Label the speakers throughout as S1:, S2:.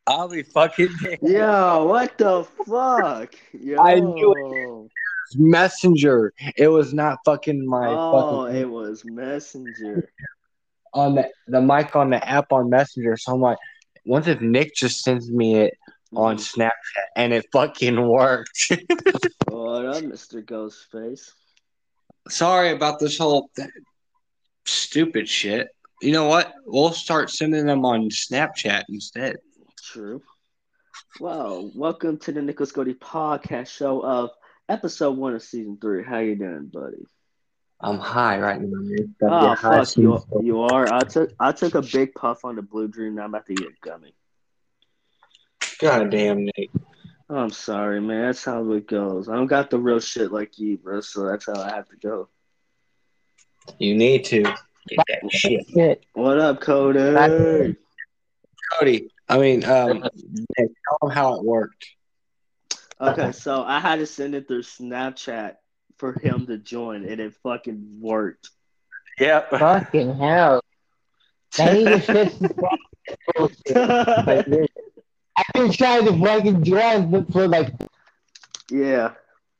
S1: I'll be fucking dead.
S2: Yo, what the fuck?
S1: I knew it
S2: Yo.
S1: was Messenger. It was not fucking my fucking
S2: Oh, it was Messenger.
S1: on the mic on the app on Messenger. So I'm like, what if Nick just sends me it on
S2: Mhm.
S1: Snapchat and it fucking worked?
S2: What up, Mr. Ghostface?
S1: Sorry about this whole stupid shit. You know what? We'll start sending them on Snapchat instead.
S2: True. Well, welcome to the Nicholas Cody podcast show of episode 1 of season 3. How you doing, buddy?
S1: I'm high right now, man. Gotta get
S2: Oh
S1: high
S2: fuck
S1: soon.
S2: you are. I took a big puff on the Blue Dream. Now I'm about to get gummy.
S1: God damn, Nick.
S2: I'm sorry, man. That's how it goes. I don't got the real shit like you, bro. So that's how I have to go.
S1: You need to get that shit.
S3: Shit.
S2: What up, Cody?
S1: Cody, Nick, tell them how it worked.
S2: Okay, so I had to send it through Snapchat for him to join, and it fucking worked.
S1: Yep.
S3: Fucking hell. Now he just fits the bullshit. Like this. I've been trying to fucking join for like
S2: Yeah,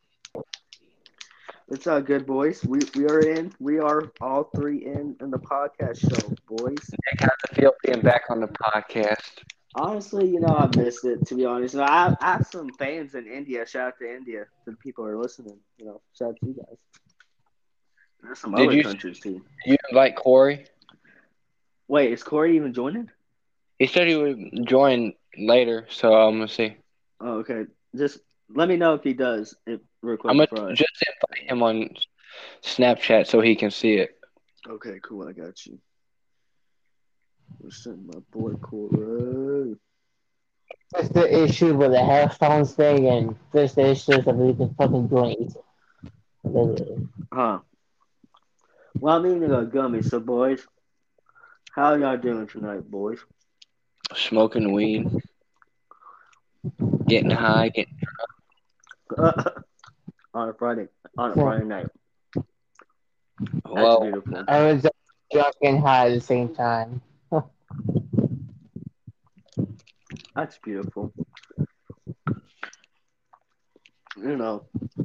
S2: it's all good, boys. We are in. We are all three in the podcast show, boys.
S1: Nick, how's it feel being back on the podcast?
S2: Honestly, I missed it. To be honest, I have some fans in India. Shout out to India to the people who are listening. Shout out to you guys. There's some
S1: Did
S2: other
S1: you
S2: countries too.
S1: invite Corey?
S2: Wait, is Corey even joining?
S1: He said he would join later, so I'm gonna see.
S2: Oh, okay. Just let me know if he does it real quick
S1: I'm gonna
S2: before I.
S1: just invite him on Snapchat so he can see it.
S2: Okay, cool. I got you. Send my boy Corey.
S3: just the issue with the headphones thing and just the issues that we can fucking join each other.
S2: Huh. Well, I'm eating a gummy, so boys, how y'all doing tonight, boys?
S1: Smoking weed, getting high, getting
S2: on a Friday night. That's
S1: well.
S2: beautiful.
S3: I was drunk and high at the same time.
S2: That's beautiful. You know,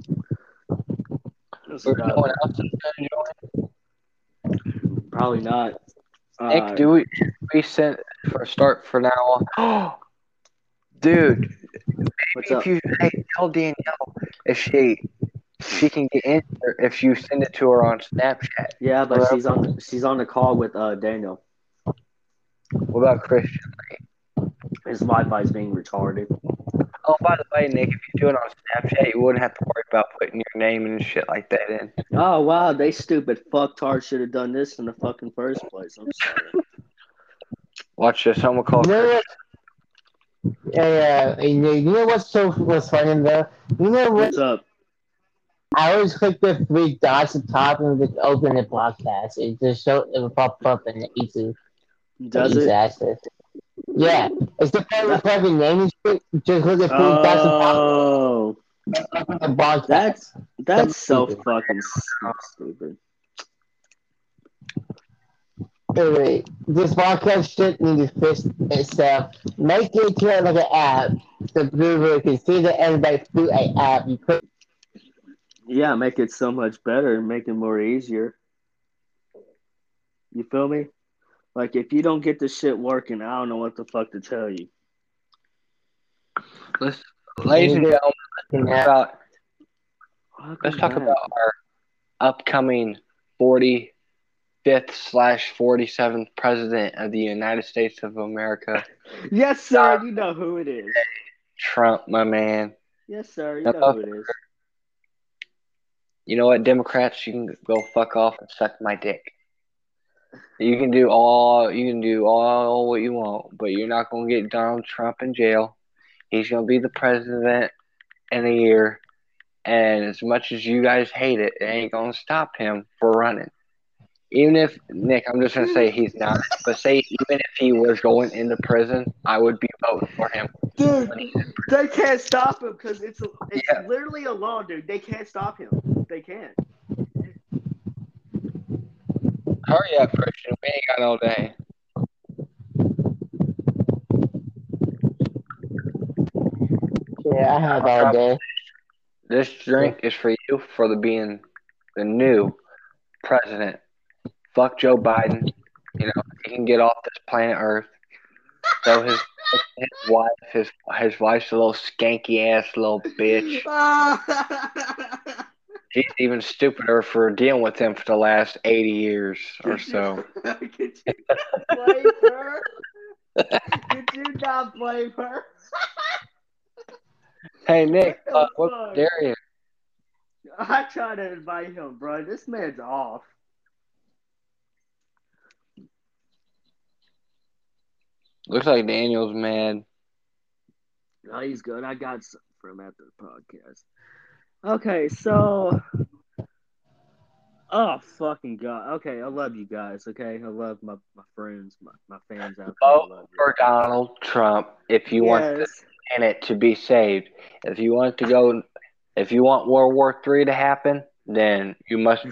S2: it's
S1: There's no
S2: about
S1: one else that's gonna
S2: probably not.
S1: join. Nick, do we send for a start for now on? Dude,
S2: What's
S1: if
S2: up?
S1: you tell Danielle if she can get in there if you send it to her on Snapchat.
S2: Yeah, but
S1: Or
S2: she's on the call with Daniel.
S1: what about Christian?
S2: His Wi-Fi is being retarded.
S1: Oh, by the way, Nick, if you do it on Snapchat, you wouldn't have to worry about putting your name and shit like that in.
S2: Oh wow, they stupid fucktards should have done this in the fucking first place. I'm sorry.
S1: Watch this. I'm gonna call
S3: You know
S1: Christian.
S3: what? You know what's funny though? You know what?
S2: What's up?
S3: I always click the three dots at the top and just open the podcast. It will pop up in the
S2: Does
S3: easy
S2: it?
S3: access. Yeah, it's the part with
S2: That,
S3: fucking name and shit. Just click the three dots at the top
S2: oh,
S3: and open the podcast.
S2: that's
S3: Something
S2: so
S3: stupid.
S2: fucking stupid.
S3: Anyway, this podcast shit needs to fix itself. Make it to like an app. So people can see the everybody through an app. You put
S2: Yeah, make it so much better, make it more easier. You feel me? Like if you don't get the shit working, I don't know what the fuck to tell you.
S1: Ladies and gentlemen,
S3: an app.
S1: about
S2: Welcome
S1: let's talk
S2: back.
S1: about our upcoming 45th/47th president of the United States of America,
S2: Yes, sir. You know who it is.
S1: Trump, my man.
S2: Yes, sir. You
S1: Now,
S2: know who it is.
S1: you know what, Democrats, you can go fuck off and suck my dick. You can do all what you want, but you're not gonna get Donald Trump in jail. He's gonna be the president in a year, and as much as you guys hate it, it ain't gonna stop him for running. Even if Nick, I'm just gonna say he's not, but say even if he was going into prison, I would be voting for him.
S2: Dude, they can't stop him because it's
S1: Yeah.
S2: literally a law, dude. They can't stop him. They can't.
S1: Hurry up, Christian. We ain't got all day.
S3: Yeah, I have all day.
S1: This drink is for you for being the new president. Fuck Joe Biden. You know, he can get off this planet Earth. So his wife's a little skanky ass little bitch. She's even stupider for dealing with him for the last 80 years or so.
S2: Could you not blame her? Could you not blame her?
S1: Hey Nick,
S2: What the
S1: what
S2: fuck?
S1: Darius?
S2: I try to invite him, bro. This man's off.
S1: Looks like Daniel's mad.
S2: Oh, he's good. I got some for him after the podcast. Okay, so. Oh, fucking God. Okay, I love you guys, okay? I love my friends, my fans out there. I
S1: Vote
S2: love you.
S1: for Donald Trump if you want the planet to be saved. If you want World War III to happen, then you must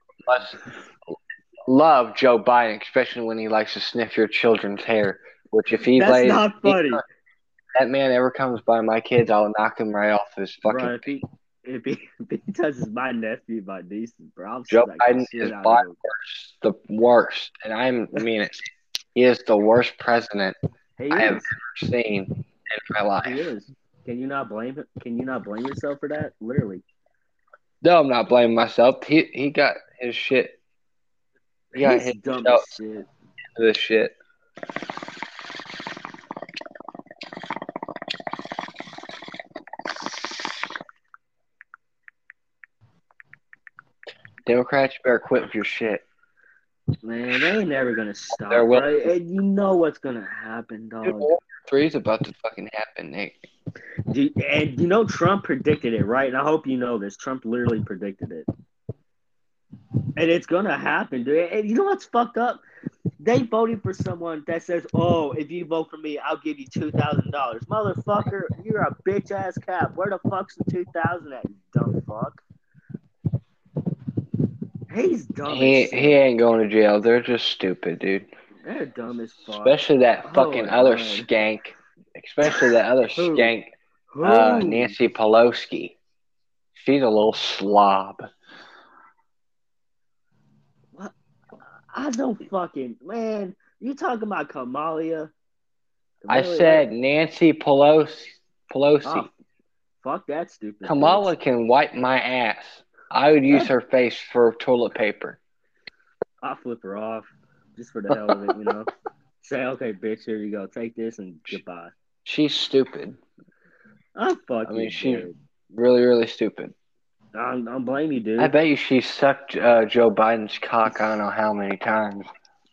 S1: love Joe Biden, especially when he likes to sniff your children's hair. Which if he
S2: That's not funny.
S1: That man ever comes by my kids, I'll knock him right off his fucking.
S2: Bro, if he touches my nephew, my nieces, bro, I'm
S1: Joe
S2: like
S1: Biden is by the worst, and I mean it. He is the worst president I have ever seen in my life.
S2: He is. Can you not blame him? Can you not blame yourself for that? Literally.
S1: No, I'm not blaming myself. He got his shit. He got his
S2: dumb as shit.
S1: This shit. Democrats, you better quit with your shit.
S2: Man, they ain't never gonna stop, right? And you know what's gonna happen, dog.
S1: World War III is about to fucking happen, Nick.
S2: And you know Trump predicted it, right? And I hope you know this. Trump literally predicted it. And it's gonna happen, dude. And you know what's fucked up? They voted for someone that says, "Oh, if you vote for me, I'll give you $2,000." Motherfucker, you're a bitch ass cap. Where the fuck's the 2,000 at, you dumb fuck? He's dumb. He
S1: ain't going to jail. They're just stupid, dude.
S2: They're dumb as fuck.
S1: Especially that fucking other skank. Especially that other skank, Nancy Pelosi. She's a little slob.
S2: What? I don't fucking man. You talking about Kamala?
S1: I said Nancy Pelosi.
S2: Oh, fuck that stupid.
S1: Kamala can wipe my ass. I would use her face for toilet paper.
S2: I'll flip her off just for the hell of it, you know. Say, okay, bitch, here you go. Take this and goodbye.
S1: She's stupid.
S2: I'm fucking
S1: she's really, really stupid.
S2: I don't blame you, dude.
S1: I bet you she sucked Joe Biden's cock I don't know how many times.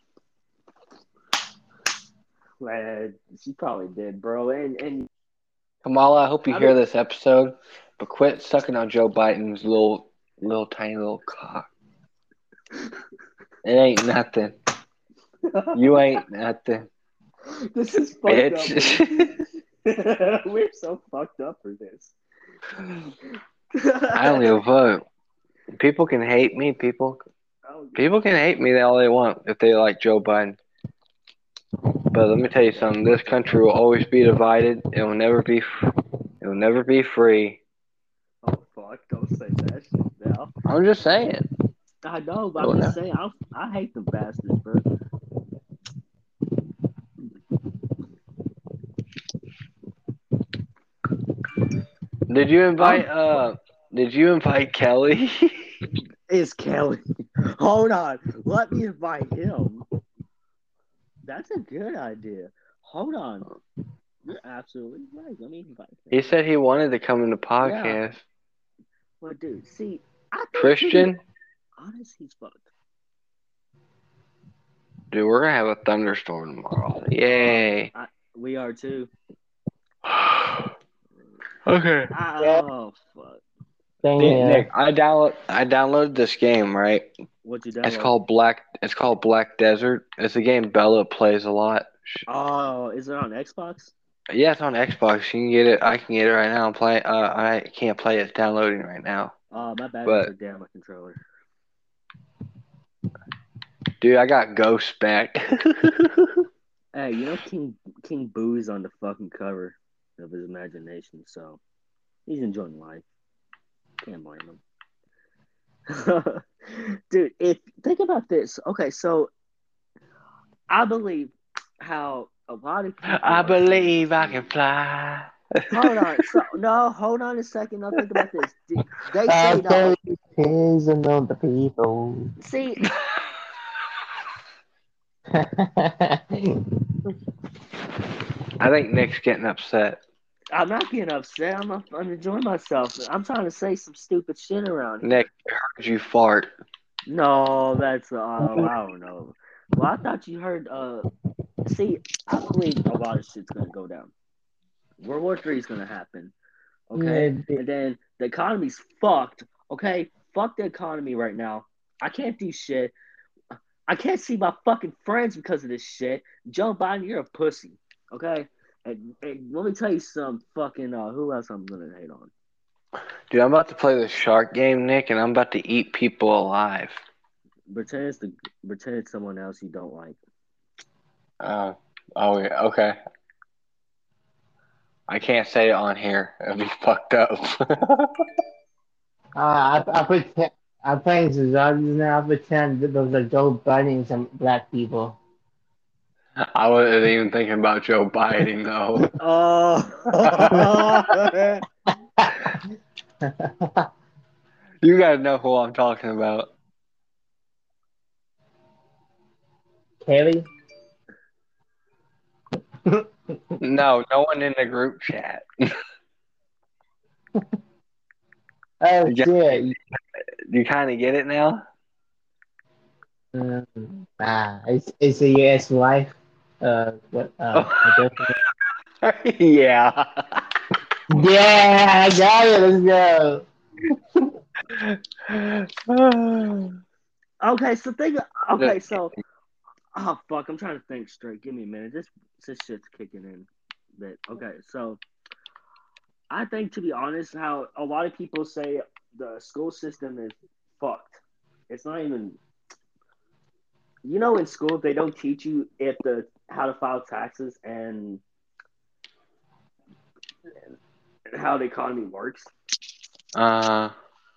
S2: Man, she probably did, bro. And
S1: Kamala, I hope you hear this episode, but quit sucking on Joe Biden's little tiny little cock. It ain't nothing. You ain't nothing.
S2: This is fucked up. We're so fucked up for this.
S1: I don't give a fuck. People can hate me. People can hate me all they want if they like Joe Biden. But let me tell you something. This country will always be divided. It will never be free.
S2: Oh fuck! Don't say that shit now.
S1: I'm just saying.
S2: I know, but I'm just saying. I hate them bastards, bro.
S1: Did you invite Kelly?
S2: It's Kelly. Hold on. Let me invite him. That's a good idea. Hold on. You're absolutely right. Let me invite him.
S1: He said he wanted to come in the podcast.
S2: Yeah. Well, dude, see, I think
S1: Christian?
S2: Honest, he's fucked.
S1: Dude, we're going to have a thunderstorm tomorrow. Yay.
S2: We are too.
S1: Okay.
S2: Oh, fuck.
S1: Nick, I downloaded this game, right?
S2: What'd you download?
S1: It's called Black Desert. It's a game Bella plays a lot.
S2: Oh, is it on Xbox?
S1: Yeah, it's on Xbox. You can get it. I can get it right now. I'm playing. I can't play it. It's downloading right now.
S2: Oh, my batteries are down my controller.
S1: Dude, I got Ghost back.
S2: Hey, you know King Boo's on the fucking cover. of his imagination. So he's enjoying life. Can't blame him. Dude, think about this. Okay, so I believe how a lot of people
S1: I
S2: are saying
S1: believe I
S2: this
S1: can
S2: movie.
S1: fly.
S2: Hold on. So no, hold on a second. Now think about this. They
S3: I
S2: say that.
S3: depends on the people.
S2: See,
S1: I think Nick's getting upset.
S2: I'm not getting upset. I'm enjoying myself. I'm trying to say some stupid shit around
S1: Nick,
S2: here.
S1: I heard you fart.
S2: No, that's I don't know. Well, I thought you heard. See, I believe a lot of shit's gonna go down. World War III is gonna happen.
S3: Yeah,
S2: Okay, and then the economy's fucked. Okay, fuck the economy right now. I can't do shit. I can't see my fucking friends because of this shit. Joe Biden, you're a pussy. Okay, and let me tell you some fucking who else I'm gonna hate on.
S1: Dude, I'm about to play the shark game, Nick, and I'm about to eat people alive.
S2: Pretend it's someone else you don't like.
S1: Oh, yeah, okay. I can't say it on here. It'll be fucked up.
S3: I pretend I'm playing Zombies now. I pretend that those are Joe Budden and some black people.
S1: I wasn't even thinking about Joe Biden, though.
S2: Oh,
S1: You gotta know who I'm talking about.
S3: Kelly?
S1: No, no one in the group chat.
S3: Oh
S1: You,
S3: shit!
S1: you kind of get it now?
S3: It's a U.S. wife. What? My girlfriend.
S1: Yeah.
S3: Yeah, I got it. Let's go.
S2: okay. So oh fuck, I'm trying to think straight. Give me a minute. This shit's kicking in. But okay, so I think to be honest, how a lot of people say the school system is fucked. It's not even. In school they don't teach you how to file taxes and how the economy works.
S1: uh,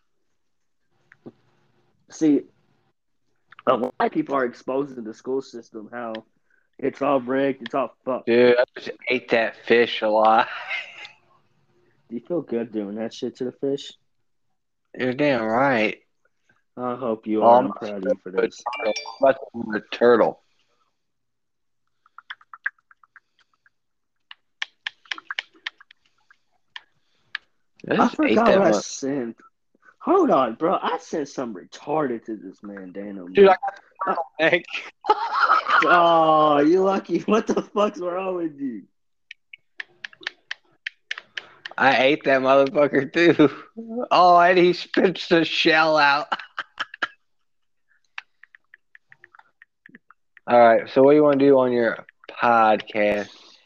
S2: See, a lot of people are exposed to the school system, how it's all rigged, it's all fucked.
S1: dude, I just ate that fish a lot.
S2: Do you feel good doing that shit to the fish?
S1: You're damn right.
S2: I hope you
S1: Oh,
S2: are.
S1: I'm
S2: I'm proud of you for this.
S1: about to eat a turtle. I
S2: I
S1: just ate
S2: forgot
S1: that
S2: what I
S1: much.
S2: sent. Hold on, bro. I sent some retarded to this man, Dano.
S1: Dude, I
S2: Uh,
S1: got a egg.
S2: oh, you lucky. What the fuck's wrong with you?
S1: I ate that motherfucker too. Oh, and he spits the shell out. All right, so what do you want to do on your podcast?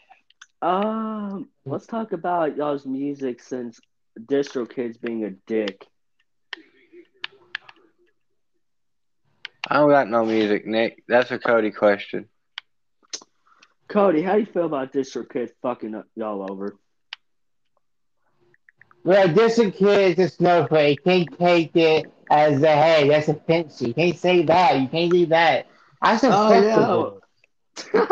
S2: Let's talk about y'all's music since Distro Kid's being a dick.
S1: I don't got no music, Nick. That's a Cody question.
S2: Cody, how do you feel about Distro Kid fucking y'all over?
S3: Well, this kid is a snowflake. Can't take it as a hey. That's offensive. You can't say that. You can't do that. That's
S2: Oh
S3: acceptable.
S2: yeah.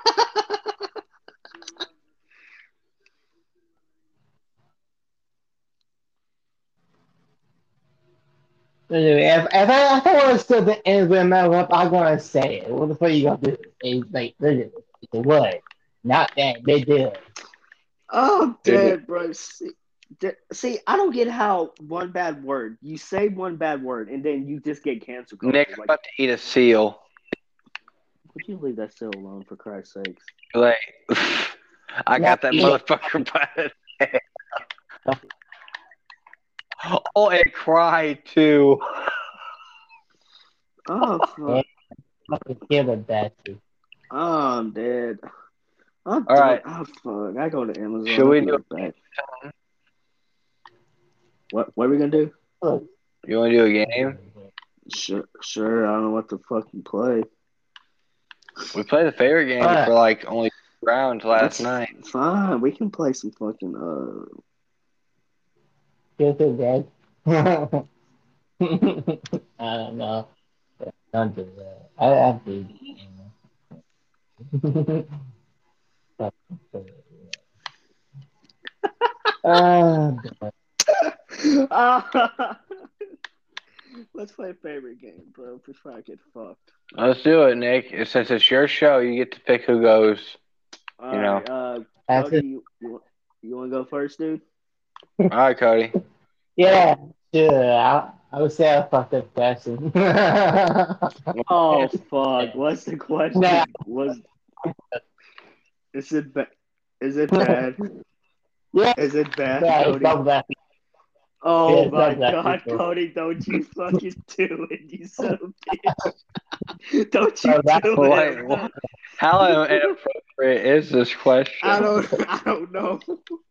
S3: Anyway, if I want to steal the end of my up, I'm gonna say it. What the fuck you gonna do? It's like, listen, it's a what? Not that they do.
S2: I'm
S1: Dude,
S2: dead, bro. See, I don't get how one bad word, you say one bad word, and then you just get cancel culture.
S1: Nick, I'm
S2: Like,
S1: about to eat a seal.
S2: would you leave that still alone, for Christ's sakes?
S1: Like, I
S3: Not
S1: got that
S3: eat it.
S1: motherfucker by the head. Oh, it cried too.
S2: Oh,
S3: Yeah,
S2: fuck.
S3: fucking kill it, bastard.
S2: Oh, I'm dead. I'm
S1: All
S2: done.
S1: right,
S2: Oh, fuck. I go to Amazon.
S1: should
S2: I'll
S1: we
S2: be
S1: do?
S2: right back. What are we going to do?
S3: Look.
S1: You want to do a game?
S2: Sure. I don't know what to fucking play.
S1: We play the favorite game
S3: Alright.
S1: for like only Browns last night.
S2: Fine, we can play some fucking
S3: Feels so dead. I don't know. Don't do that. I have to. God.
S2: Let's play a favorite game, bro, before I get fucked.
S1: Let's do it, Nick. Since it's your show, you get to pick who goes.
S2: All
S1: You know.
S2: right,
S3: That's
S2: Cody, you want to go first, dude?
S1: All right, Cody.
S3: Yeah, sure. I would say I fucked up question.
S2: Oh fuck! What's the
S3: Nah.
S2: question? Is it Is it bad?
S3: Yeah,
S2: Is it bad,
S3: yeah, it's
S2: Cody?
S3: not black people. Yeah,
S2: Oh
S3: it's
S2: my
S3: not black
S2: God,
S3: people.
S2: Cody! Don't you fucking do it, you son of a bitch! Don't you
S3: Oh, that's
S2: do
S1: Wait,
S2: it,
S1: what?
S2: bro.
S1: How inappropriate is this question?
S2: I don't know.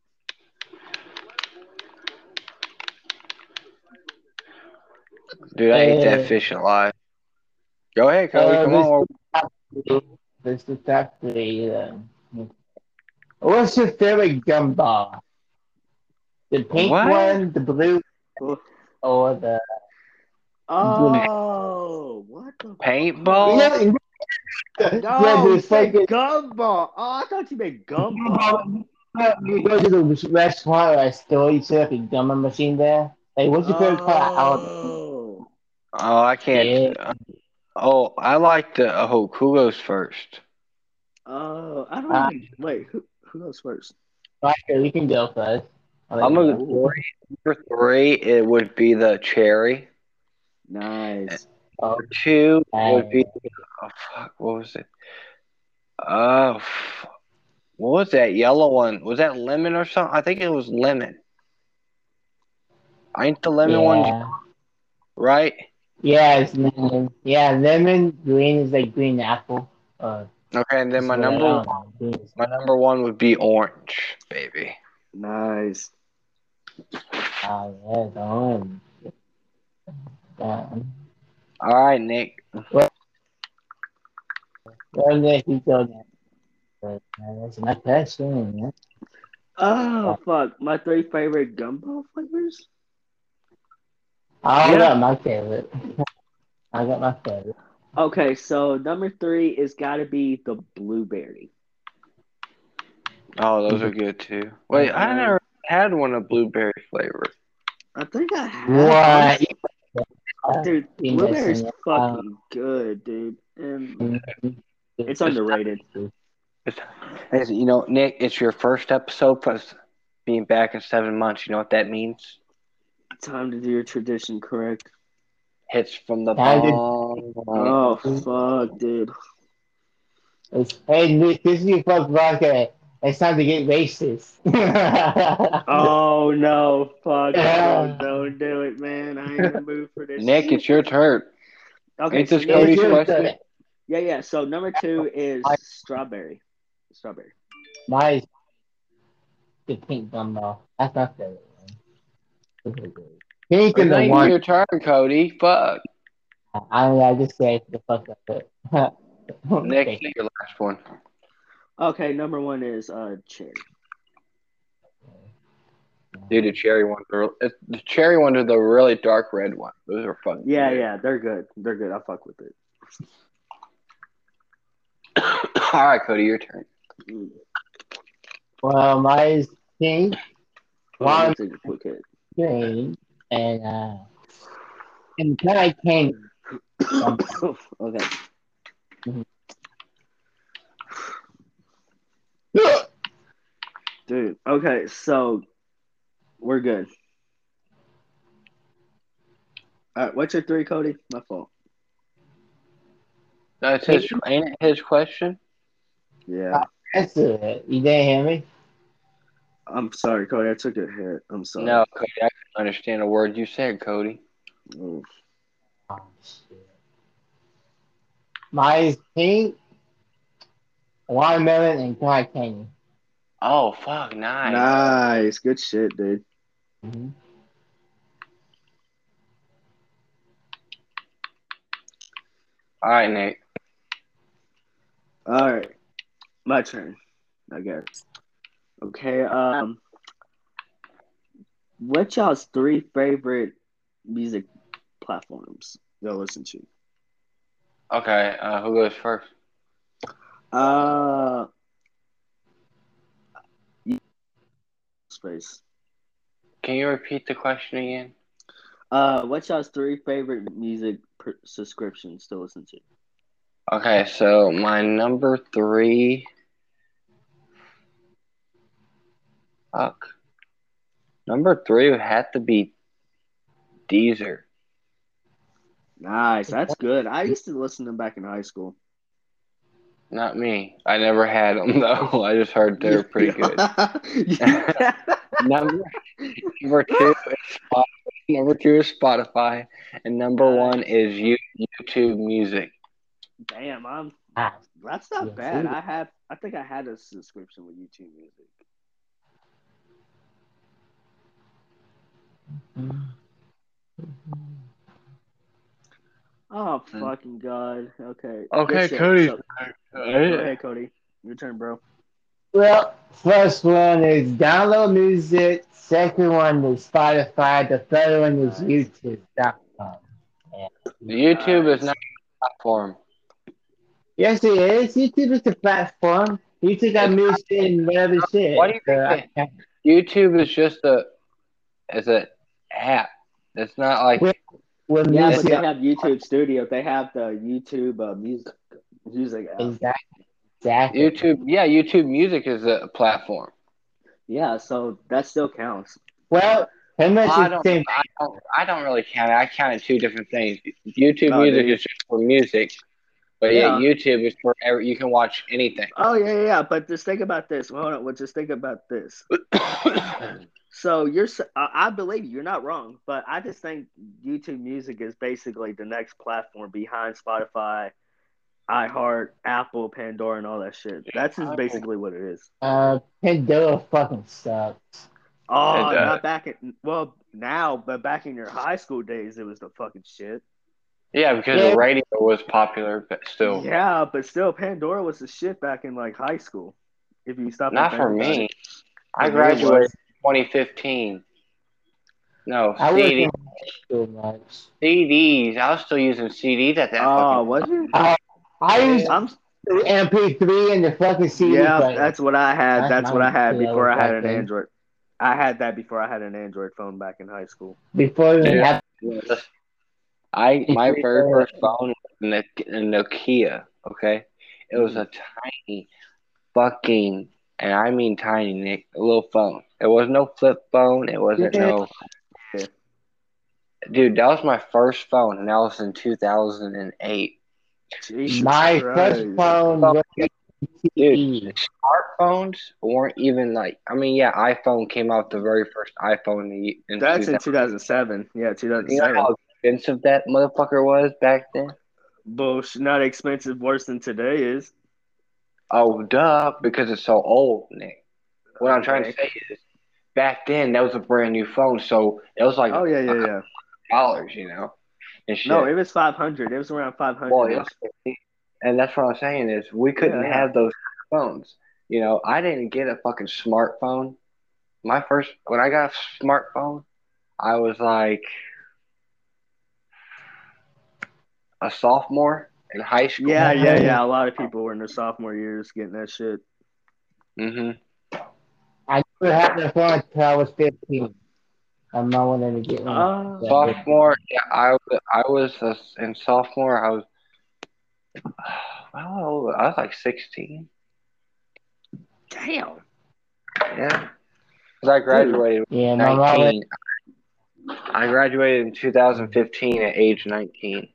S1: Dude, I ate that fish alive. Go ahead, Cody. Come
S3: this
S1: on.
S3: top three. This is top three. What's your favorite gumball? The pink
S1: What?
S3: one, the blue, or the green?
S2: Oh, what the fuck?
S3: You
S1: Paintball?
S3: know, yeah,
S2: No, he
S3: the
S2: said
S3: fucking
S2: gumball. Oh, I thought you meant gumball.
S3: gumball. You go to the restaurant or a store, you see like a gummy machine there. Like, what's your favorite part out?
S2: Oh,
S1: Oh, I can't.
S3: Yeah,
S1: Oh, I like the. Oh, who goes first?
S2: oh, I don't
S3: uh,
S2: even. Wait, who goes first?
S3: Michael, you can go first. I'll let
S1: I'm
S3: you
S1: a
S3: go.
S2: Ooh,
S1: Number three, it would be the cherry. And
S2: nice.
S3: Oh,
S1: number two would be.
S3: uh,
S1: Oh, fuck. What was it? Oh, what was that yellow one? Was that lemon or something? I think it was lemon. Ain't the lemon one
S3: yeah.
S1: right?
S3: Yeah, it's lemon. Yeah, lemon, green is like green apple.
S1: Okay, and then
S3: This is what I don't know. Green
S1: my number one would be orange, baby.
S2: Nice.
S3: yeah, the orange. Um,
S1: All right, Nick.
S3: well, well, Nick, you go next. That's my question. Yeah.
S2: Oh fuck, my three favorite gumbo flavors.
S3: I
S1: Yeah.
S3: got my favorite. I got my favorite.
S2: Okay, so number three is got to be the blueberry.
S1: Oh, those are good too. Wait, I
S2: Uh,
S1: never had one of blueberry flavor.
S2: I think I have,
S3: What?
S2: honestly. Dude,
S3: You
S2: blueberry's
S3: missing it?
S2: fucking good, dude, and it's
S1: It's,
S2: underrated.
S1: you know, Nick, it's your first episode plus being back in 7 months. You know what that means?
S2: Time to do your tradition, correct?
S1: Hits from the
S3: Time
S1: bong.
S2: Oh
S3: to,
S2: fuck, dude.
S3: hey, Nick, this is your first podcast. It's time to get racist.
S2: Oh no, fuck, bro,
S3: Yeah.
S2: don't do it, man. I ain't in the mood for this
S1: Nick, it's your
S2: shit.
S1: turn.
S2: Okay,
S1: Ain't
S2: so
S1: this
S2: number
S3: It's
S1: Cody's
S3: your
S2: two,
S1: question?
S3: turn.
S2: yeah. So number two is strawberry. Strawberry.
S3: My the pink gumball. That's my favorite one. Pink
S1: It's
S3: and
S1: not
S3: the
S1: even
S3: one.
S1: your turn, Cody. Fuck.
S3: I just say the fuck up it.
S1: Nick,
S3: Okay.
S1: your last one.
S2: Okay, number one is cherry.
S1: Dude, the cherry one or the really dark red one. Those are fucking
S2: Yeah,
S1: good.
S2: yeah, they're good. They're good. I fuck with it.
S1: All right, Cody, your turn.
S2: Mm.
S3: Well, mine's pink,
S2: Oh, let me
S3: one
S2: take a quick hit.
S3: green, and kind of came gumball.
S2: Okay. Dude. Okay, so we're good. All right, what's your three, Cody? My fault.
S1: That's
S3: Pink,
S1: ain't it his question?
S2: Yeah.
S3: answer it. You didn't hear me?
S2: I'm sorry, Cody. I took a hit. I'm sorry.
S1: No, Cody, I couldn't understand a word you said, Cody.
S2: Oh.
S3: Oh, shit. Mine's pink, watermelon, and kind of candy.
S1: Oh, fuck, nice.
S2: Nice. Good shit, dude.
S3: Mm-hmm.
S1: All right, Nick.
S2: All right. My turn. I guess. Okay. What y'all's 3 favorite music platforms y'all listen to?
S1: Okay, who goes first?
S2: Uh, Space.
S1: Can you repeat the question again?
S2: What's y'all's 3 favorite music subscriptions to listen to?
S1: Okay, so my number 3, fuck. Number 3 would have to be Deezer.
S2: Nice, that's good. I used to listen to them back in high school.
S1: Not me. I never had them though. I just heard they were pretty good.
S2: Yeah.
S1: number number 2 is Spotify. Number 2 is Spotify, and number 1
S2: Nice.
S1: is YouTube Music.
S2: Damn,
S3: Ah,
S2: that's not
S3: yes,
S2: bad.
S3: it
S2: I think I had a subscription with YouTube Music.
S3: is.
S2: Oh fucking god. Okay, good
S1: Okay,
S2: shit.
S1: Cody.
S2: So go ahead, Cody. Your turn, bro.
S3: Well, first one is download music. Second one is Spotify. The third one is
S2: Nice.
S3: YouTube.com. Yeah.
S1: YouTube is
S2: Nice.
S1: not a platform.
S3: Yes, it is. YouTube is the platform. YouTube got
S1: It's
S3: music and whatever
S1: Why do
S3: shit.
S1: you think that YouTube is just an app? It's not
S3: with,
S1: like
S3: with
S2: Yeah,
S1: it's
S2: but they
S3: music.
S1: not
S2: have YouTube Studio. They have the YouTube music app.
S3: Exactly.
S1: YouTube. Yeah, YouTube Music is a platform.
S2: Yeah, so that still counts.
S3: Well, pretty much
S1: I
S3: the
S1: don't.
S3: same.
S1: I don't really count it. I counted two different things. YouTube
S2: Oh, do
S1: Music
S2: you?
S1: is just for music, but yeah,
S2: Yeah.
S1: YouTube is for you can watch anything.
S2: Oh yeah. But just think about this. Hold on. Well, just think about this. So I believe you. You're not wrong, but I just think YouTube Music is basically the next platform behind Spotify, iHeart, Apple, Pandora, and all that shit. That's just basically what it is.
S3: Pandora fucking sucks.
S1: It
S2: Oh,
S1: does.
S2: not back in well now, but back in your high school days, it was the fucking shit.
S1: Yeah, because the
S3: Yeah,
S1: radio was popular, but still
S2: Yeah, but still, Pandora was the shit back in like high school. If you stop and
S1: not
S2: think
S1: for
S2: about
S1: me.
S2: it,
S1: I
S2: for me it
S1: graduated
S2: was.
S1: in 2015. No,
S3: I wasn't too much.
S1: CDs. I was still using CDs at that fucking
S2: Oh, was you?
S3: Uh, I used
S1: Yeah.
S2: I'm
S3: the MP3 and the fucking CD
S2: Yeah,
S3: player.
S2: that's what I had.
S3: That's
S2: That's
S3: my
S2: what I had before
S3: material
S2: I had
S3: back
S2: an
S3: then.
S2: Android. I had that before I had an Android phone back in high school.
S3: Before we
S1: Dude,
S3: had
S1: my
S3: MP3
S1: very
S3: player.
S1: first phone was a Nokia. Okay, it was
S2: Mm.
S1: a tiny fucking, and I mean tiny, Nick, a little phone. It was no flip phone. It wasn't
S3: Yeah,
S1: no,
S2: Yeah.
S1: dude. That was my first phone, and that was in 2008.
S2: Jesus
S3: my first
S2: Christ.
S3: phone was
S1: Dude,
S3: CE.
S1: smartphones weren't even like. I mean, yeah, iPhone came out the very first iPhone in
S2: That's in
S1: 2000.
S2: 2007. Yeah,
S1: You know
S2: 2007.
S1: how expensive that motherfucker was back then?
S2: Bullshit. Not expensive worse than today is.
S1: Oh, duh, because it's so old, Nick. What I'm trying to
S2: Okay.
S1: say is, back then that was a brand new phone, so it was like
S2: Oh yeah,
S1: a
S2: yeah,
S1: couple
S2: yeah.
S1: dollars, and
S2: No,
S1: shit.
S2: it was 500. It was around
S1: Well,
S2: 500
S1: yeah,
S2: ish.
S1: and that's what I'm saying is we couldn't
S2: Yeah, yeah.
S1: have those phones. I didn't get a fucking smartphone. My first when I got a smartphone, I was like a sophomore in high school.
S3: Man,
S2: A lot of people were in their sophomore years getting that shit.
S1: hmm
S3: I never had a phone until I was 15. I'm not wanting to get one.
S2: Uh,
S1: Sophomore, yeah, in sophomore. I was like 16.
S2: damn,
S1: Yeah, because I
S2: dude.
S1: graduated
S3: Yeah,
S1: at
S3: my mom was
S1: 19. I graduated in 2015 at age 19.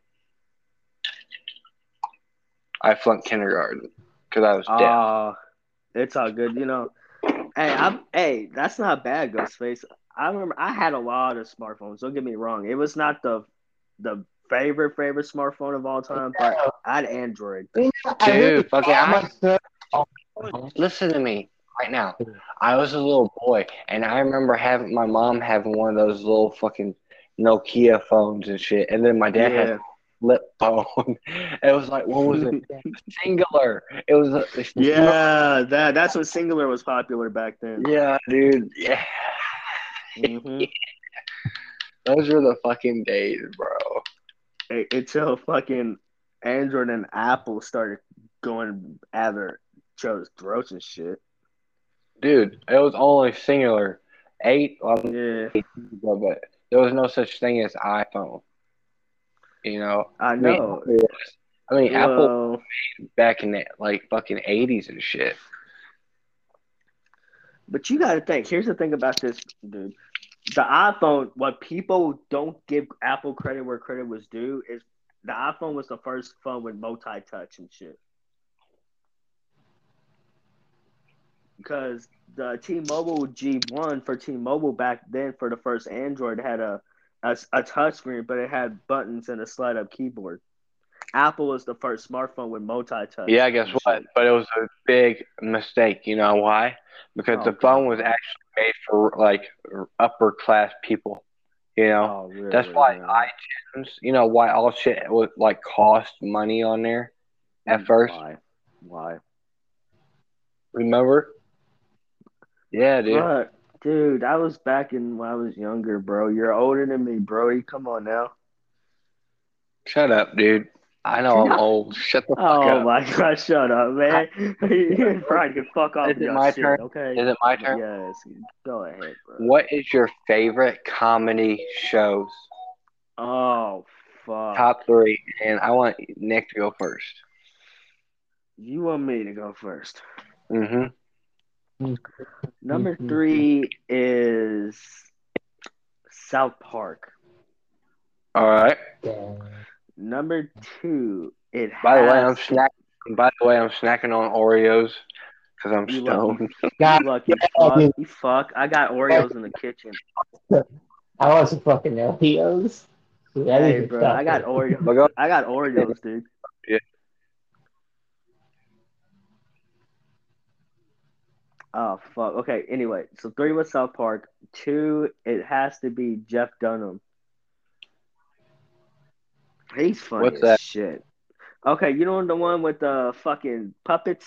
S1: I flunked kindergarten because I was deaf.
S2: It's all good. Hey, that's not bad, Ghostface. I remember I had a lot of smartphones. Don't get me wrong. It was not the favorite smartphone of all time, but I had Android.
S3: I really
S1: Dude, fucking,
S3: saw myself.
S1: listen to me right now. I was a little boy, and I remember having my mom having one of those little fucking Nokia phones and shit. And then my dad had
S2: Yeah.
S1: flip phone. It was like, what was it? Singular. It was.
S2: Yeah, that's when Singular was popular back then.
S1: Yeah, dude. Yeah.
S2: Mm-hmm.
S1: Those were the fucking days, bro.
S2: Until fucking Android and Apple started going at each other's throats and shit.
S1: Dude, it was only Singular.
S2: Yeah,
S1: But there was no such thing as iPhone. You know,
S2: I know.
S1: Apple
S2: Well,
S1: back in the like fucking 80s and shit.
S2: but you got to think. Here's the thing about this, dude. The iPhone, what people don't give Apple credit where credit was due is the iPhone was the first phone with multi-touch and shit. Because the T-Mobile G1 for T-Mobile back then for the first Android had a touch screen, but it had buttons and a slide-up keyboard. Apple was the first smartphone with multi-touch.
S1: Yeah, guess what?
S2: Shit.
S1: But it was a big mistake. You know why? Because the phone was actually made for like upper class people. You know,
S2: really,
S1: that's why iTunes. You know why all shit would like cost money on there at first.
S2: Why?
S1: Remember? Yeah, dude.
S2: But, dude, I was back in when I was younger, bro. You're older than me, bro. You come on now.
S1: Shut up, dude. I know I'm old. Shut the fuck up.
S2: Oh my god, shut up, man. You probably can fuck off.
S1: Is it my turn?
S2: Okay.
S1: Is it my turn?
S2: Yes. Go ahead, bro.
S1: What is your favorite comedy shows?
S2: Oh fuck.
S1: Top 3, and I want Nick to go first.
S2: You want me to go first?
S1: Mm-hmm.
S2: Number 3 is South Park.
S1: All right.
S2: Number 2,
S1: By the way, I'm snacking on Oreos because I'm stoned.
S2: You lucky fuck. I got Oreos in the kitchen.
S3: I want some fucking Oreos.
S2: Hey, bro, I got Oreos. I got Oreos, dude.
S1: Yeah.
S2: Oh fuck. Okay. Anyway, so 3 was South Park. 2, it has to be Jeff Dunham. He's funny
S1: What's
S2: as
S1: that?
S2: shit. Okay, you know the one with the fucking puppets?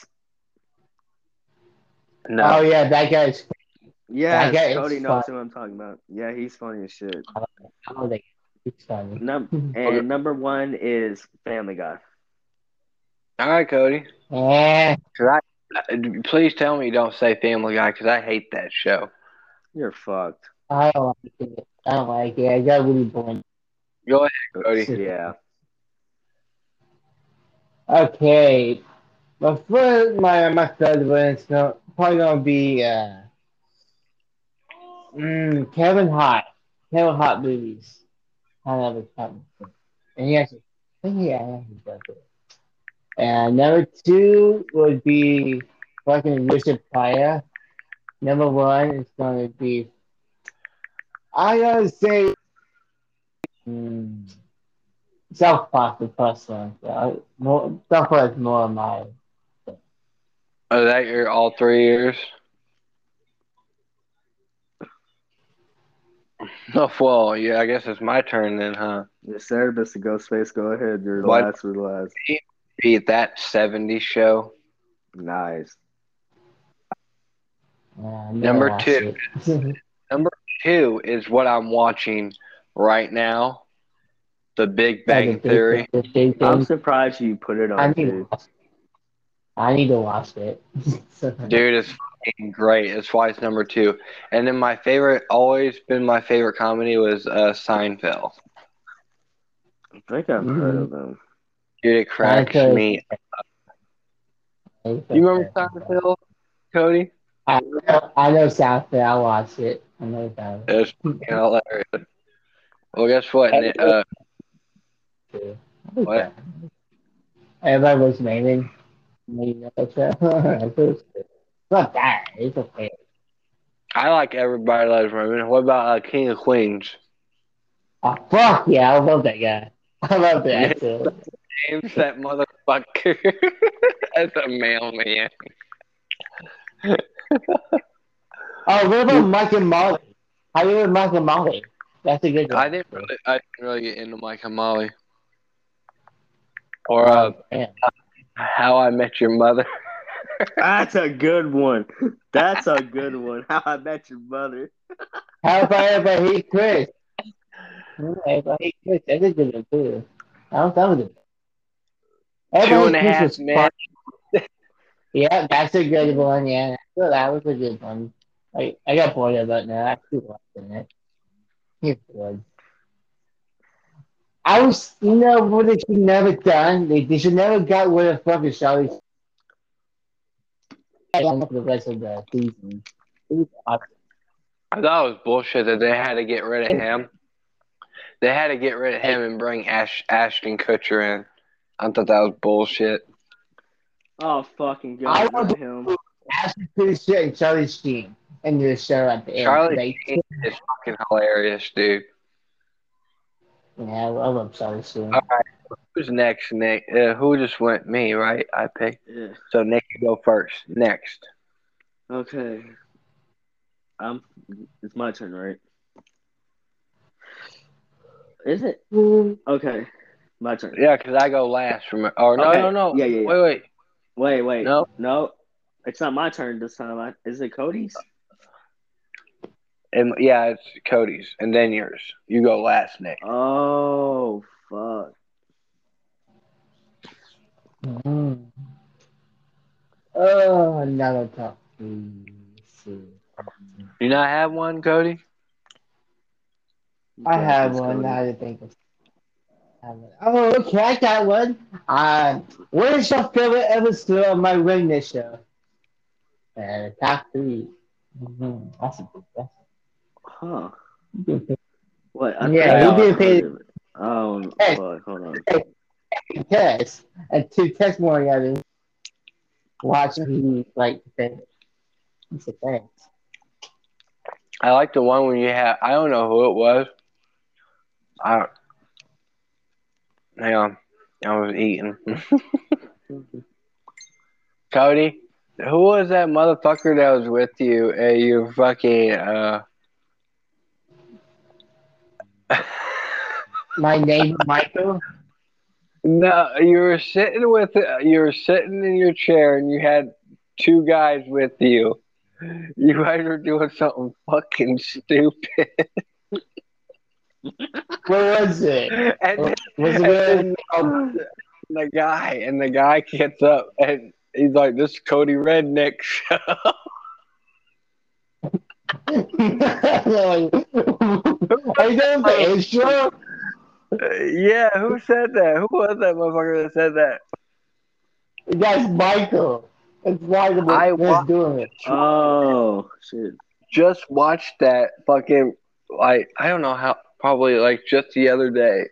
S1: No.
S3: Oh yeah, that guy's.
S2: Yeah, Cody knows who I'm talking about. Yeah, he's funny as shit.
S3: He's funny.
S2: And number 1 is Family Guy.
S1: All right, Cody.
S3: Yeah.
S1: Please tell me you don't say Family Guy because I hate that show.
S2: You're fucked.
S3: I don't like it. I got really boring.
S1: Go ahead, Cody.
S2: Yeah.
S3: Okay. But for my third one, it's probably gonna be Kevin Hart. Kevin Hart movies. I love it. And yes, I think he does it. And number 2 would be fucking Richard Pryor. Number 1 is gonna be. I gotta say. South Park, the first one. South Park is more of my.
S1: Is that your all 3 years? Oh, well, yeah, I guess it's my turn then, huh?
S2: Yes, sir, Mr. Ghostface. Go ahead. You're the last for the last.
S1: Beat that 70s show.
S2: Nice.
S1: Number 2. Number 2 is what I'm watching right now. The Big Bang Theory.
S2: I'm surprised you put it on, dude.
S3: I need to watch it.
S1: Dude, it's fucking great. That's why it's number 2. And then always been my favorite comedy was Seinfeld.
S2: I think I've heard of them.
S1: Dude, it cracks me up. You remember Seinfeld, Cody?
S3: I know Seinfeld. I watched it. I know Seinfeld.
S1: It's hilarious. Well, guess what? What?
S3: Everybody was naming. It's not bad. It's okay.
S1: I like Everybody Loves Raymond. What about King of Queens?
S3: Oh, fuck yeah. I love that guy. I love that too.
S1: James, that motherfucker. That's a mailman.
S3: Oh, what about Mike and Molly? How you with Mike and Molly? That's a good one.
S1: I didn't really get into Mike and Molly. Or
S3: Damn.
S1: How I Met Your Mother.
S2: That's a good one. That's a good one. How I Met Your Mother.
S3: How about Everybody Hate Chris? Everybody Hate Chris. That's a good one too. I don't know the
S1: Two
S3: Everybody
S1: and a
S3: Hate Chris
S1: Half
S3: was
S1: Men.
S3: fun. Yeah, that's a good one. Yeah, well, that was a good one. I got bored of it now. I keep watching it. It's good. I was, what they should never done? They should never got rid of fucking Charlie for the rest of the season. It was awesome.
S1: I thought it was bullshit that they had to get rid of him. They had to get rid of him and bring Ashton Kutcher in. I thought that was bullshit.
S2: Oh, fucking
S3: I
S2: get rid
S3: want
S2: of him.
S3: to Ashton Kutcher and Charlie Sheen and the show at the end.
S1: Charlie Sheen is fucking hilarious, dude.
S3: Yeah, I love Charlie Sheen.
S1: All right, who's next, Nick? Who just went? Me, right? I picked.
S2: Yeah.
S1: So Nick, you go first. Next.
S2: Okay. It's my turn, right? Is it? Okay. My turn.
S1: Yeah, because I go last. Or no,
S2: Okay.
S1: no.
S2: Yeah. Wait.
S1: No.
S2: No. It's not my turn this time. Is it Cody's?
S1: And yeah, it's Cody's, and then yours. You go last, Nick.
S2: Oh, fuck.
S3: Mm. Oh, another top.
S1: Do you not have one, Cody?
S3: I have
S2: Guess it's
S3: one.
S2: Cody.
S3: Now to think of. Oh, okay, I got one. What is your favorite episode of my Redneck show? Top 3. That's a good question.
S2: Huh. What?
S3: Yeah,
S1: he
S3: did pay
S2: Oh,
S3: Hey.
S2: fuck. Hold on.
S3: test and to test more others. Watch me like the It's a thanks.
S1: I like the one when you had. I don't know who it was. Hang on. I was eating. Cody, who was that motherfucker that was with you? You fucking
S3: My neighbor Michael.
S1: No, you were sitting in your chair and you had two guys with you. You guys were doing something fucking stupid.
S3: Where was it?
S1: And,
S3: Was
S1: and
S3: it
S1: then the guy gets up and he's like, "This is Cody Redneck show."
S3: Are you doing the intro?
S1: Yeah, who said that? Who was that motherfucker that said that?
S3: That's Michael. That's Michael
S1: I
S3: was doing it.
S2: Oh, shit.
S1: just watched that fucking, like, I don't know how, probably like just the other day.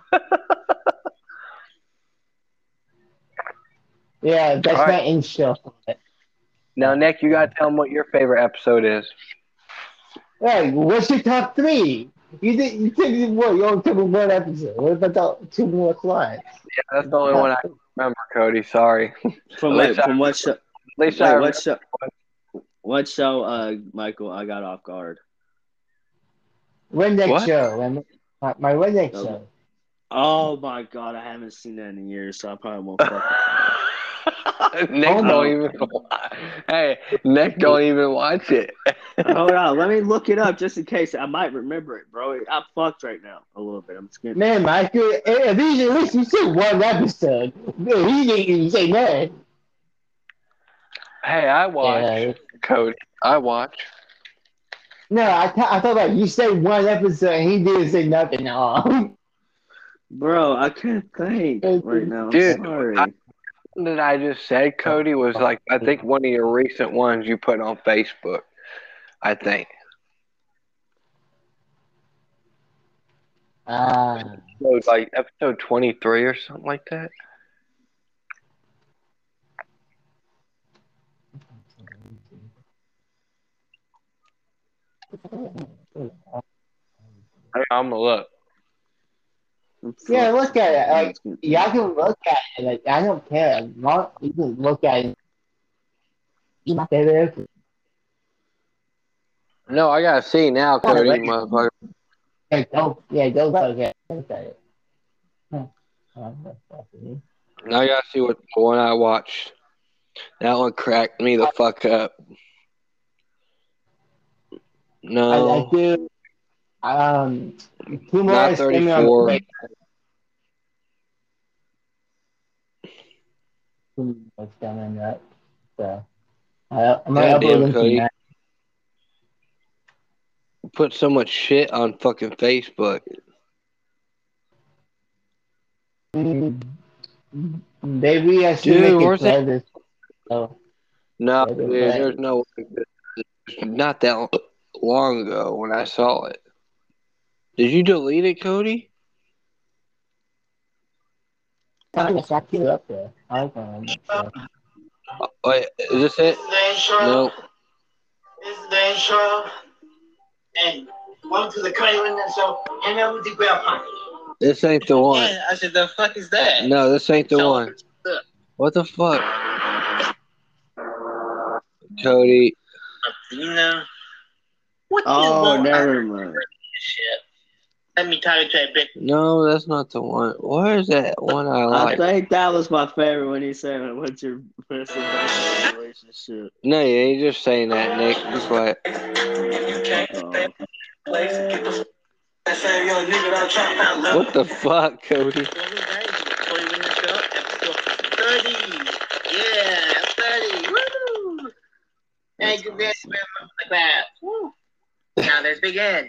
S3: Yeah, that's
S1: All
S3: my
S1: right.
S3: intro.
S1: Now, Nick, you gotta tell them what your favorite episode is.
S3: Hey, what's your top 3? You said what? You only took me one episode. What about the 2 more slides?
S1: Yeah, that's the only one I remember, Cody. Sorry.
S2: From
S1: At least
S2: what show?
S1: At least
S2: Wait,
S1: I
S2: what
S1: remember.
S2: show? What show, Michael? I got off guard.
S3: Redneck
S1: What?
S3: show. My Redneck
S2: Oh.
S3: show.
S2: Oh my god, I haven't seen that in years, so I probably won't fuck
S1: Nick
S3: Oh,
S1: don't
S2: no.
S1: even. Hey, Nick don't even watch it.
S2: Hold on, let me look it up just in case. I might remember it, bro. I'm fucked right now a little bit. I'm scared.
S3: Man, Michael, at least you said one episode. Man, he didn't even say nothing.
S1: Hey, I watch,
S3: Yeah.
S1: Cody. I watch.
S3: No, I thought about you said one episode and he didn't say nothing at all.
S2: Bro, I can't think right now. I'm
S1: Dude,
S2: sorry.
S1: That I just said, Cody, was like, I think one of your recent ones you put on Facebook. I think.
S3: Ah.
S1: So it's like episode 23 or something like that. I'm gonna look.
S2: I'm
S3: Yeah,
S2: fucked.
S3: look at it.
S2: I'm
S3: Like,
S2: scared.
S3: y'all can look at it. Like, I don't care. You can look at it. You my favorite episode.
S1: No, I gotta see now, Cody, motherfucker.
S3: Go look at it. Look at it. Huh.
S1: Now you gotta see what the one I watched. That one cracked me the fuck up.
S3: I
S1: No,
S3: do. Two more
S1: not
S3: is coming on the
S1: 34.
S3: plate. Two more is coming up. So I might upload
S1: Goddamn,
S3: them
S1: Cody.
S3: tonight.
S1: Put so much shit on fucking Facebook.
S3: Maybe I should
S1: Dude,
S3: make it
S1: where's that?
S3: private. So,
S1: No,
S3: but,
S1: dude, there's no way. Not that long ago when I saw it. Did you delete it, Cody?
S3: I guess I put it up there. I can. So.
S1: Wait, is this it? No.
S4: This is the intro. And welcome to the Cleveland show. And then with the grandpa.
S1: This ain't the one.
S4: Yeah, I said, the fuck is that?
S1: No, this ain't the
S4: So,
S1: one.
S4: look.
S1: What the fuck? Cody.
S4: You know? What do you
S2: Oh,
S4: want out
S2: never
S4: of
S2: mind.
S4: this shit? Let me tell you to a bit.
S1: No, that's not the one. Where is that one I
S2: I
S1: like?
S2: think that was my favorite when he said, "What's your best relationship?"
S1: No, you ain't just saying that, Nick. Be quiet. What the fuck, Cody?
S4: 30. Yeah, 30. Woo! Thank you very much for the clap. Woo. Now let's begin.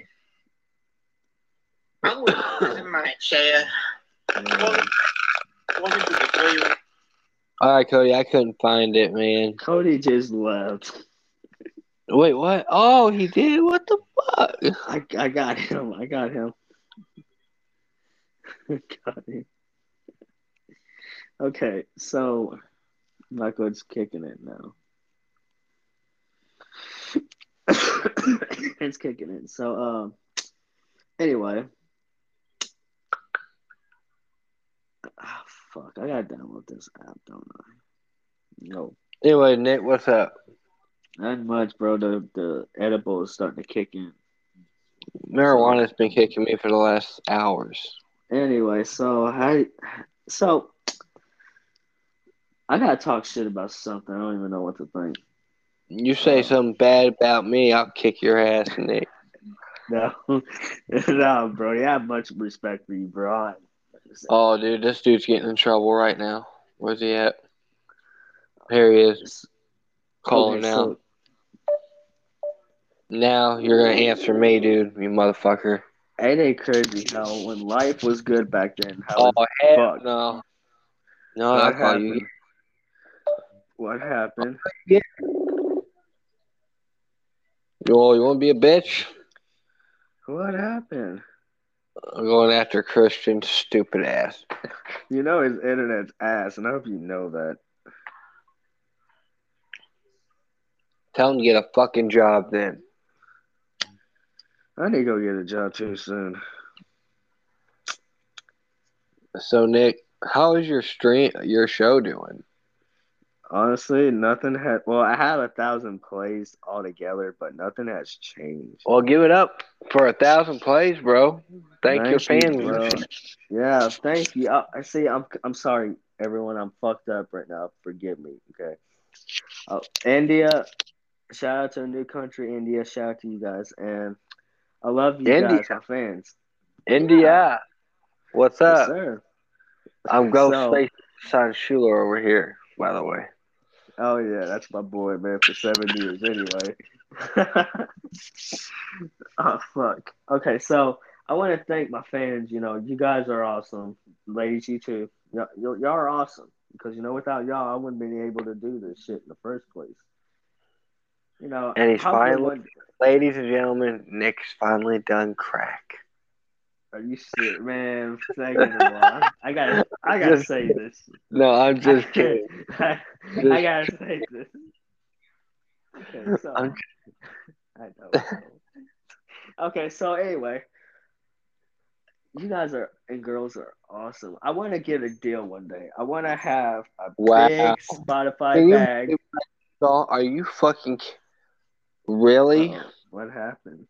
S4: I would this is my chair. Welcome to the Cleveland.
S1: Alright, Cody, I couldn't find it, man.
S2: Cody just left.
S1: Wait, what? Oh, he did? What the fuck?
S2: I got him. I got him. Got him. Okay, so Michael's kicking it now. It's kicking it. So anyway. Oh, fuck. I gotta download this app, don't I? No.
S1: Anyway, Nick, what's up?
S2: Not much, bro. The edible is starting to kick in.
S1: Marijuana's been kicking me for the last hours.
S2: Anyway, so I gotta talk shit about something. I don't even know what to think.
S1: You say something bad about me, I'll kick your ass, Nick.
S2: No, no, bro. You have much respect for you, bro.
S1: Oh, dude, this dude's getting in trouble right now. Where's he at? Here he is. Calling now.
S2: So,
S1: Now you're gonna answer me, dude, you motherfucker.
S2: ain't it crazy how when life was good back then, how
S1: Oh,
S2: it's
S1: hell
S2: fucked?
S1: no. No,
S2: What
S1: I'll call
S2: happened?
S1: you.
S2: What happened?
S1: Oh, you want to be a bitch?
S2: What happened?
S1: I'm going after Christian's stupid ass.
S2: You know his internet's ass, and I hope you know that.
S1: Tell him to get a fucking job then.
S2: I need to go get a job too soon.
S1: So, Nick, how is your show doing?
S2: Honestly, nothing had. Well, I had 1,000 plays altogether, but nothing has changed.
S1: Well, give it up for 1,000 plays, bro. Thank your fans,
S2: bro. Yeah, thank you. I see. I'm sorry, everyone. I'm fucked up right now. Forgive me. Okay. India, shout out to a new country, India. Shout out to you guys, and I love you guys, my fans.
S1: India. Yeah. What's up?
S2: Yes, sir.
S1: I'm Ghost Son Schuler over here, by the way.
S2: Oh yeah, that's my boy, man, for 7 years anyway. Oh fuck. Okay, so I want to thank my fans. You know, you guys are awesome, ladies. You too. Y'all are awesome because without y'all, I wouldn't be able to do this shit in the first place. You know,
S1: and he's finally, ladies and gentlemen, Nick's finally done crack.
S2: Are you serious, man? Second of all, I gotta say this.
S1: No, I'm just kidding.
S2: I gotta say this. Okay, so I know. Okay, so anyway, you guys and girls are awesome. I want to get a deal one day. I want to have a big Spotify bag.
S1: Are you fucking really?
S2: What happened?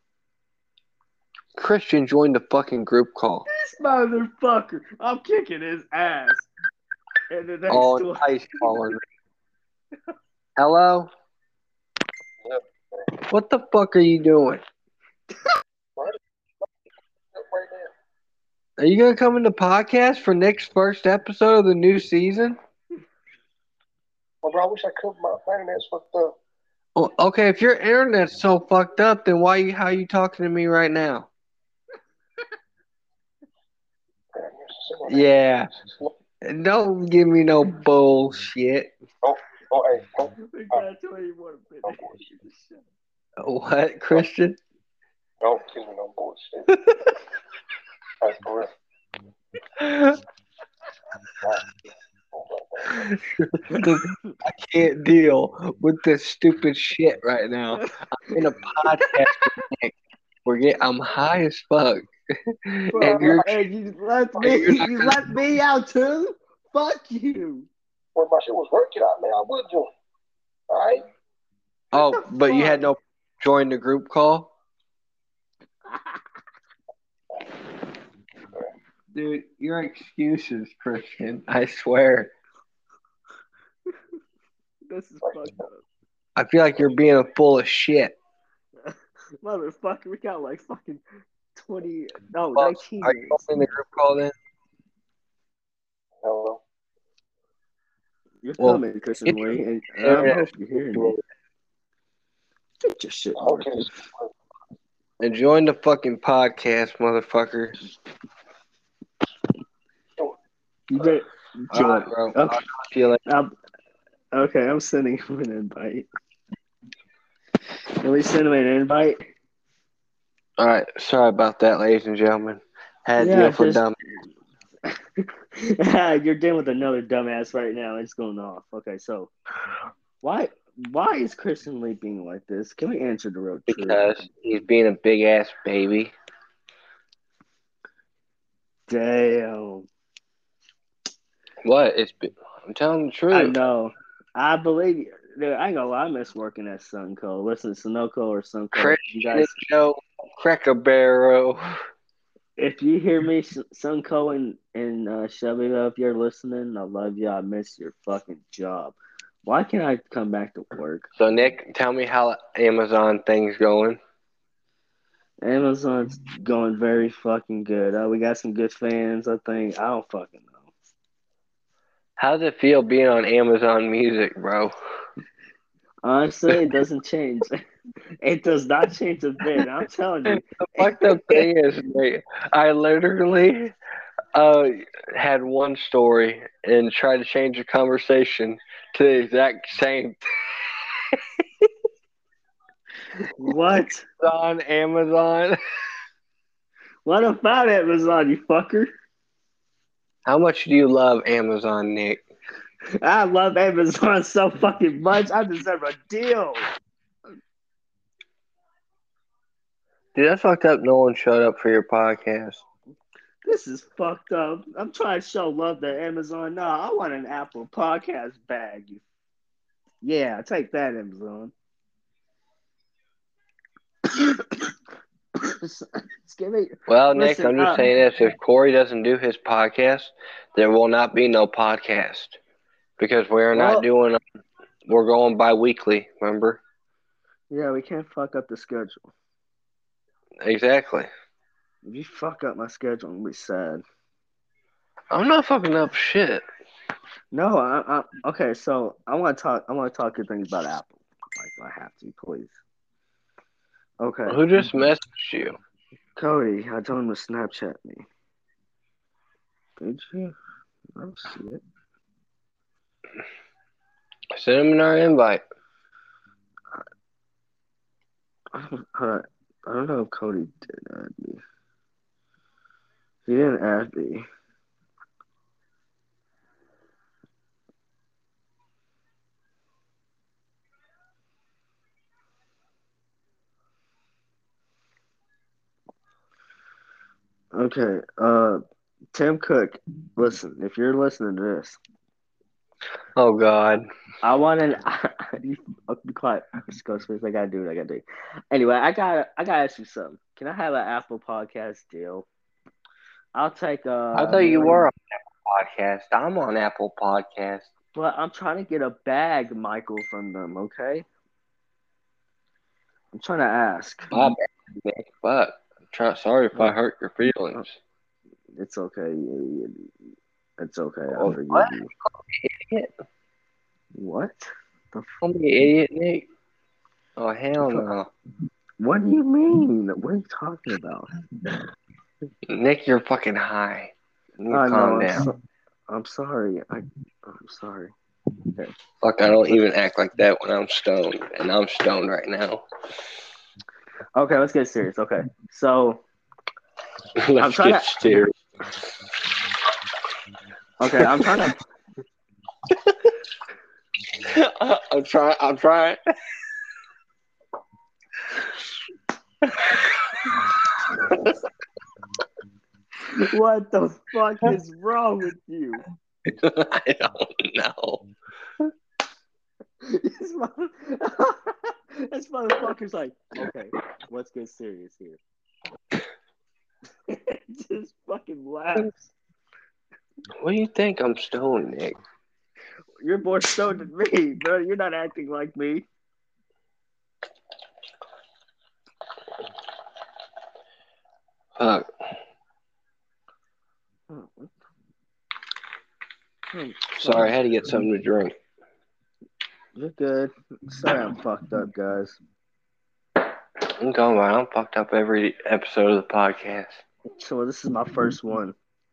S1: Christian joined the fucking group call.
S2: This motherfucker! I'm kicking his ass. And the next
S1: Oh,
S2: one.
S1: nice calling. Hello? What the fuck are you doing? Are you gonna come in the podcast for Nick's first episode of the new season?
S5: Well, bro, I wish I could. My internet's fucked up.
S1: Oh, okay, if your internet's so fucked up, then how you talking to me right now? Yeah. Don't give me no bullshit.
S5: Oh, hey,
S2: That's why you want to
S1: What, Christian?
S5: don't give me no bullshit. That's for real.
S1: I can't deal with this stupid shit right now. I'm in a podcast with Nick. I'm high as fuck.
S2: Bro, and you left me out too? Fuck you.
S5: When my shit was working out, man, I would join. Alright?
S1: Oh, but you had no join the group call? Dude, your excuses, Christian. I swear.
S2: This is fucked up.
S1: I feel like you're being full of shit.
S2: Motherfucker, we got like fucking 19
S1: Are you in the group call then?
S5: Hello?
S2: You're coming, Christian Lee, and I hope you're hearing me. Get your shit
S5: Okay.
S2: working.
S1: And join the fucking podcast, motherfucker.
S2: You better join.
S1: Alright, bro.
S2: Okay.
S1: I'll feel like
S2: Okay, I'm sending him an invite. Can we send him an invite?
S1: Alright, sorry about that, ladies and gentlemen. Had to deal for dumb.
S2: You're dealing with another dumbass right now. It's going off. Okay, so why is Christian Lee being like this? Can we answer the real truth?
S1: Because he's being a big ass baby.
S2: Damn.
S1: What? I'm telling the truth.
S2: I know. I believe you. Dude, I ain't gonna lie. I miss working at Sunco. Listen, Sunoco or Sunco.
S1: Christian
S2: You guys,
S1: Joe Cracker Barrel.
S2: if you hear me, Sunco and Shelby, if you're listening, I love you. I miss your fucking job. Why can't I come back to work?
S1: So Nick, tell me how Amazon thing's going.
S2: Amazon's going very fucking good. We got some good fans, I think. I don't fucking know.
S1: How does it feel being on Amazon Music, bro?
S2: Honestly, it doesn't change. It does not change a bit. I'm telling you.
S1: The fucked up thing is, mate, I literally had one story and tried to change the conversation to the exact same
S2: What?
S1: on Amazon.
S2: What about Amazon, you fucker?
S1: How much do you love Amazon, Nick?
S2: I love Amazon so fucking much. I deserve a deal.
S1: Dude, that's fucked up. No one showed up for your podcast.
S2: This is fucked up. I'm trying to show love to Amazon. No, I want an Apple Podcast bag. Yeah, take that, Amazon.
S1: Well, Nick, I'm just saying this. If Corey doesn't do his podcast, there will not be no podcast. Because we're going bi-weekly, remember?
S2: Yeah, we can't fuck up the schedule.
S1: Exactly.
S2: If you fuck up my schedule, I'm gonna be sad.
S1: I'm not fucking up shit.
S2: No, I okay. So I want to talk good things about Apple. Like I have to, please. Okay.
S1: Who just messaged you?
S2: Cody, I told him to Snapchat me. Did you? I don't see it.
S1: Send him our invite.
S2: I don't know if Cody did add me. He didn't add me. Okay, Tim Cook, listen, if you're listening to this.
S1: Oh, God.
S2: I want to be quiet. Just go space. I gotta do what I gotta do. Anyway, I gotta ask you something. Can I have an Apple Podcast deal? I'll take
S1: I thought you were on Podcast. I'm on Apple Podcast.
S2: But I'm trying to get a bag, Michael, from them, okay? I'm trying to ask.
S1: My bad, Nick. But sorry if I hurt your feelings.
S2: It's okay. It's okay. I
S1: Oh,
S2: forgive
S1: what?
S2: you.
S1: Idiot.
S2: What?
S1: Call me idiot, Nick. Oh, hell no.
S2: What do you mean? What are you talking about?
S1: Nick, you're fucking high. You
S2: I
S1: calm
S2: know.
S1: down.
S2: I'm sorry. I'm sorry. Okay.
S1: Fuck, I don't even act like that when I'm stoned. And I'm stoned right now.
S2: Okay, let's get serious. Okay. So,
S1: Let's get serious.
S2: okay, I'm trying to.
S1: I'm trying.
S2: What the fuck is wrong with you?
S1: I don't know.
S2: This motherfucker's like, okay, let's get serious here. Just fucking laughs.
S1: What do you think? I'm stoned, Nick.
S2: You're more stoned than me, bro. You're not acting like me.
S1: Fuck. Sorry, I had to get something to drink.
S2: You're good. Sorry I'm fucked up, guys.
S1: I'm going about. I'm fucked up every episode of the podcast.
S2: So this is my first one.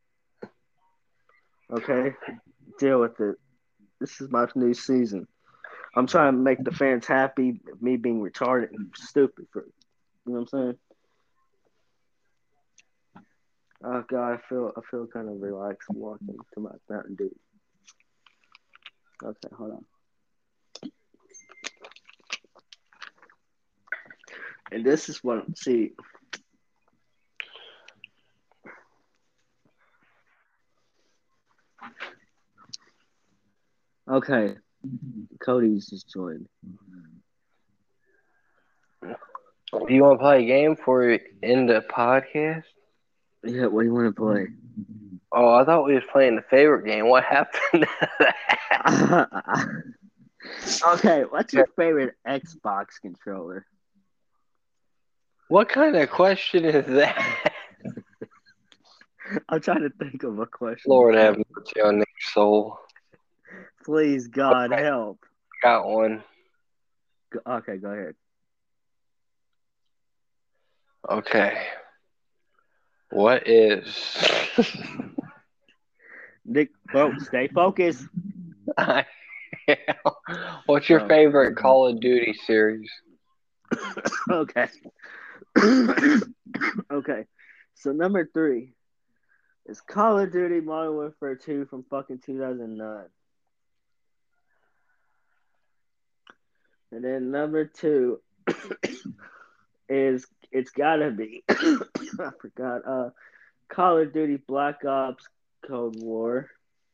S2: Okay? Deal with it. This is my new season. I'm trying to make the fans happy, me being retarded and stupid. You know what I'm saying? Oh God, I feel kind of relaxed walking to my Mountain Dew. Okay, hold on. And this is what, see. Okay, Cody's just joined.
S1: Do you want to play a game for we end the podcast?
S2: Yeah, what do you want to play?
S1: Oh, I thought we was playing the favorite game. What happened to that?
S2: Okay, what's your favorite Xbox controller?
S1: What kind of question is that?
S2: I'm trying to think of a question.
S1: Lord have mercy on Nick's soul.
S2: Please, God,
S1: Okay.
S2: help.
S1: Got one.
S2: Okay, go ahead.
S1: Okay. What is...
S2: Nick, bro, stay focused.
S1: What's your favorite Call of Duty series?
S2: Okay. Okay. So number 3 is Call of Duty Modern Warfare 2 from fucking 2009. And then number 2 is, it's gotta be, I forgot, Call of Duty Black Ops Cold War.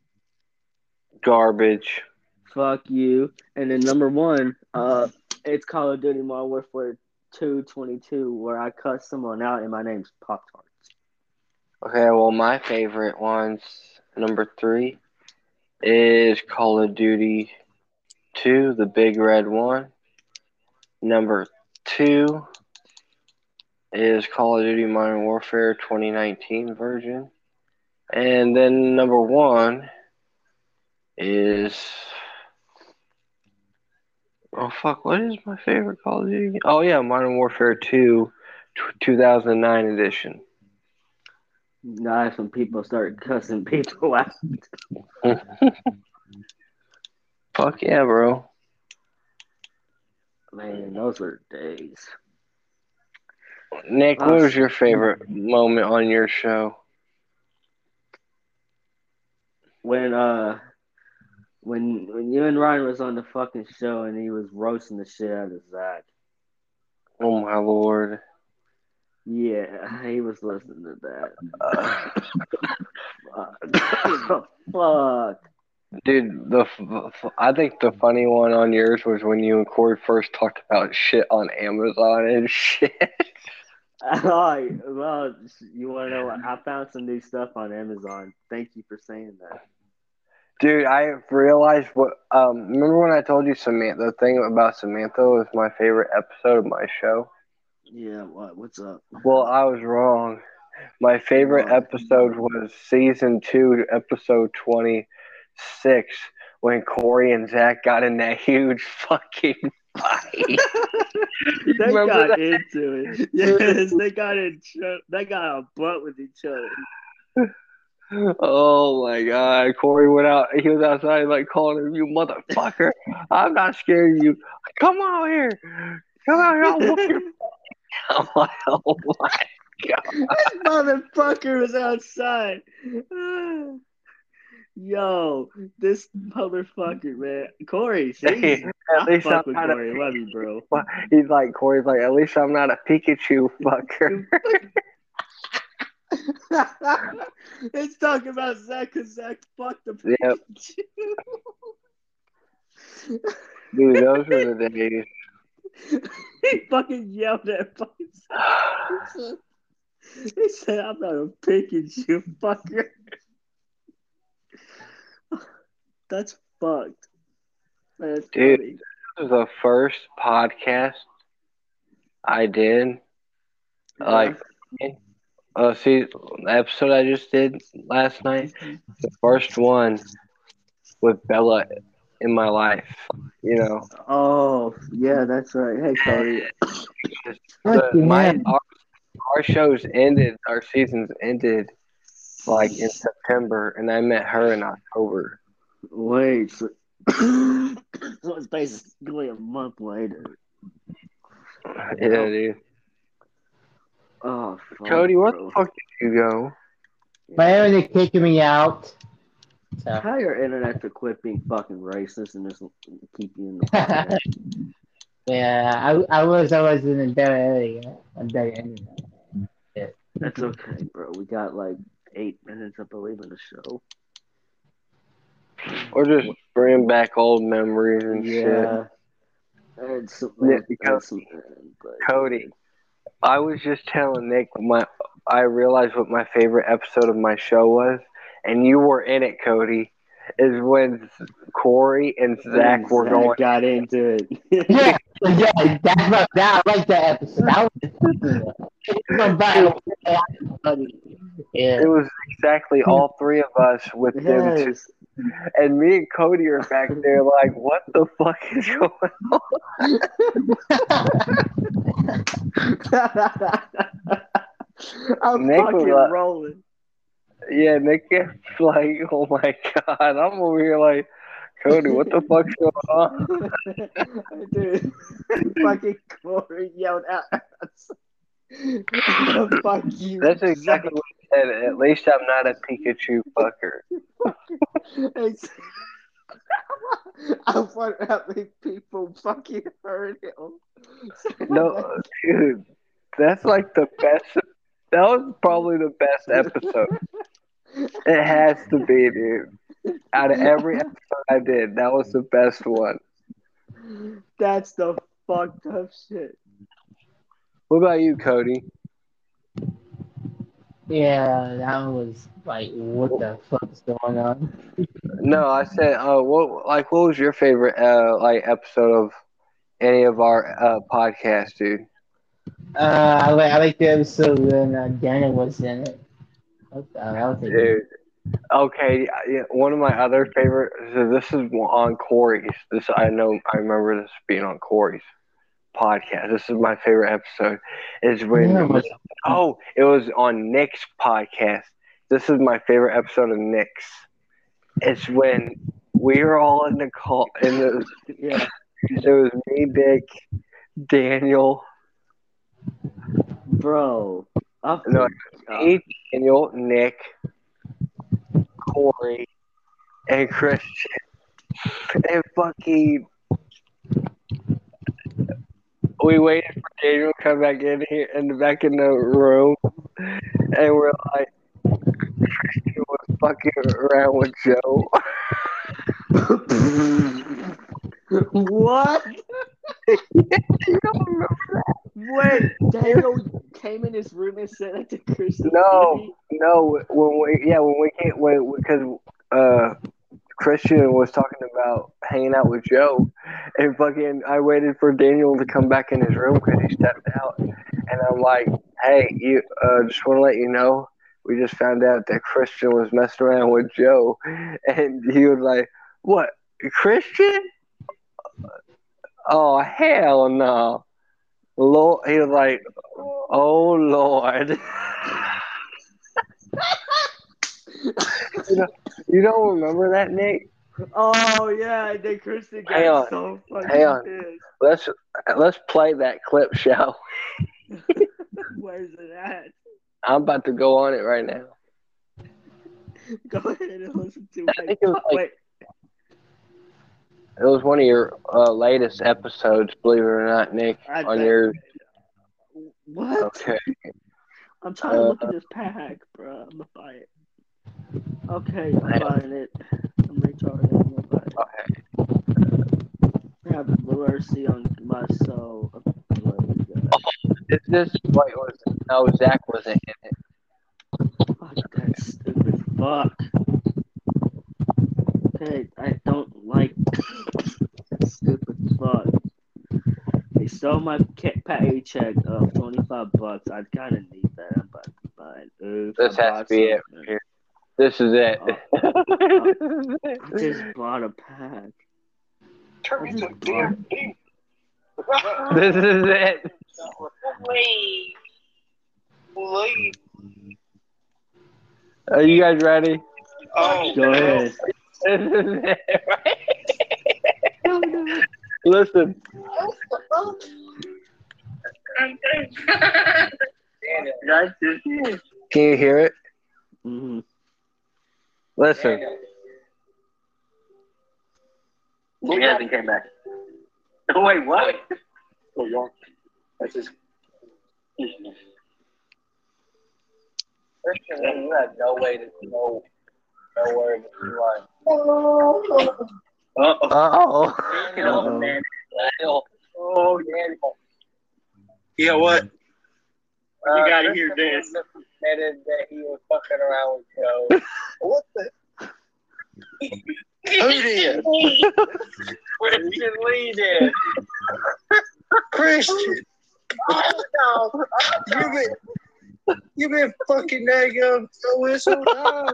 S1: Garbage.
S2: Fuck you. And then number 1, it's Call of Duty Modern Warfare 2 where I cut someone out and my name's Pop Tarts.
S1: Okay, well, my favorite ones, number 3, is Call of Duty 2, the big red one. Number 2 is Call of Duty Modern Warfare 2019 version. And then number 1 is... Oh, fuck, what is my favorite Call of Duty? Oh, yeah, Modern Warfare 2, 2009 edition.
S2: Nice when people start cussing people out.
S1: Fuck yeah, bro.
S2: Man, those were days.
S1: Nick, what was your favorite moment on your show?
S2: When you and Ryan was on the fucking show and he was roasting the shit out of Zach.
S1: Oh my lord.
S2: Yeah, he was listening to that. Fuck.
S1: Dude, I think the funny one on yours was when you and Corey first talked about shit on Amazon and shit.
S2: Alright, well, you want to know what? I found some new stuff on Amazon. Thank you for saying that.
S1: Dude, I realized what. Remember when I told you Samantha? The thing about Samantha was my favorite episode of my show.
S2: Yeah, what? What's up?
S1: Well, I was wrong. My favorite
S2: What?
S1: episode was season 2, episode 26, when Corey and Zach got in that huge fucking fight.
S2: They
S1: Remember
S2: got
S1: that?
S2: into it. Yes, they got a butt with each other.
S1: Oh my god. Corey went out. He was outside like calling him, "You motherfucker. I'm not scared of you. Come out here. Come out here. I'll whoop your." I'm like, oh my god.
S2: This motherfucker was outside. Yo, this motherfucker, man. Corey, see?
S1: At least
S2: fuck
S1: I'm
S2: with
S1: not
S2: Corey. Love you, bro.
S1: Corey's like, at least I'm not a Pikachu fucker.
S2: It's talking about Zach because Zach fucked the
S1: Yep.
S2: Pikachu.
S1: Dude, those were the days.
S2: He fucking yelled at fucking. He said, "I'm not a Pikachu fucker." That's fucked. That's
S1: Dude.
S2: funny.
S1: This was the first podcast I did. Like, see, the episode I just did last night, the first one with Bella in my life, you know.
S2: Oh, yeah, that's right. Hey, Cody.
S1: Our shows ended, our seasons ended like in September, and I met her in October.
S2: Wait. So it's basically a month later.
S1: Yeah, dude.
S2: Oh, fuck,
S1: Cody, where
S2: bro.
S1: the fuck did you go?
S3: My internet kicking me out. So.
S2: Tell your internet to quit being fucking racist and just keep you in the podcast.
S3: Yeah, I was in a better area. A better internet. Yeah.
S2: That's okay, bro. We got like 8 minutes, I believe, in the show.
S1: Or just bring back old memories and shit. Cody, I was just telling Nick I realized what my favorite episode of my show was, and you were in it, Cody. Is when Corey and Zach were going.
S2: Got into it.
S3: Yeah, I like that episode.
S1: It was exactly all three of us with them two. And me and Cody are back there like, what the fuck is going on?
S2: I'm fucking rolling.
S1: Yeah, Nick is like, oh my god. I'm over here like, Cody, what the fuck's going on?
S2: Dude, fucking Corey yelled out. Fuck you.
S1: That's exactly what he said. At least I'm not a Pikachu fucker.
S2: I wonder how many people fucking heard him.
S1: No, dude, that's like the best. That was probably the best episode. It has to be, dude. Out of every episode I did, that was the best one.
S2: That's the fucked up shit.
S1: What about you, Cody?
S3: Yeah, that was like, what the fuck's going on?
S1: No, I said, what was your favorite episode of any of our podcasts, dude?
S3: I like the episode when Dana was in it.
S1: Dude. Okay, one of my other favorite. So this is on Corey's. I remember this being on Corey's podcast. This is my favorite episode. Is when it was on Nick's podcast. This is my favorite episode of Nick's. It's when we were all in the call. It was me, Nick, Daniel.
S2: Bro.
S1: Me, Daniel, Nick, Corey, and Christian. And fucking. We waited for Daniel to come back in here back in the room. And we're like, Christian was fucking around with Joe.
S2: What?
S1: You don't remember that?
S2: Wait, Daniel came in his room and said that to Christian.
S1: No, when we can't wait because Christian was talking about hanging out with Joe, and fucking I waited for Daniel to come back in his room because he stepped out, and I'm like, hey, you just want to let you know. We just found out that Christian was messing around with Joe, and he was like, "What, Christian? Oh hell no!" Lord, he was like, "Oh Lord." You don't remember that, Nick?
S2: Oh yeah, and then Christian got so fucking
S1: pissed. Let's play that clip, shall we?
S2: Where's it at?
S1: I'm about to go on it right now.
S2: Go ahead and listen to
S1: I think it was one of your latest episodes, believe it or not, Nick.
S2: What?
S1: Okay.
S2: I'm trying to look at this pack, bro. I'm gonna buy it. Okay, I'm buying it. I'm retarded. I'm gonna buy it.
S1: Okay.
S2: Have mercy on my soul.
S1: Is this what was it? No, Zach wasn't in it.
S2: Fuck that stupid fuck. Okay, I don't like that stupid fuck. They stole my paycheck of $25. I kind of need that. I'm about to buy it. Oops,
S1: This has to be it. Here. This is it.
S2: I just bought a pack.
S1: This is it.
S4: Please.
S1: Are you guys ready?
S4: Oh,
S2: go ahead.
S1: This is it, right? Listen. Can you hear it?
S2: Mm-hmm.
S1: Listen.
S5: He hasn't came back.
S4: Oh, wait, what?
S5: Oh, y'all. That's just.
S1: Christian, you have no way to know where you are. Uh-oh. Oh, Daniel.
S5: Yeah, what?
S4: You gotta hear this.
S1: Admitted that he was fucking around with Joe.
S5: What the? Who did?
S1: Christian Lee did.
S5: Christian. You been fucking daggum so this whole time.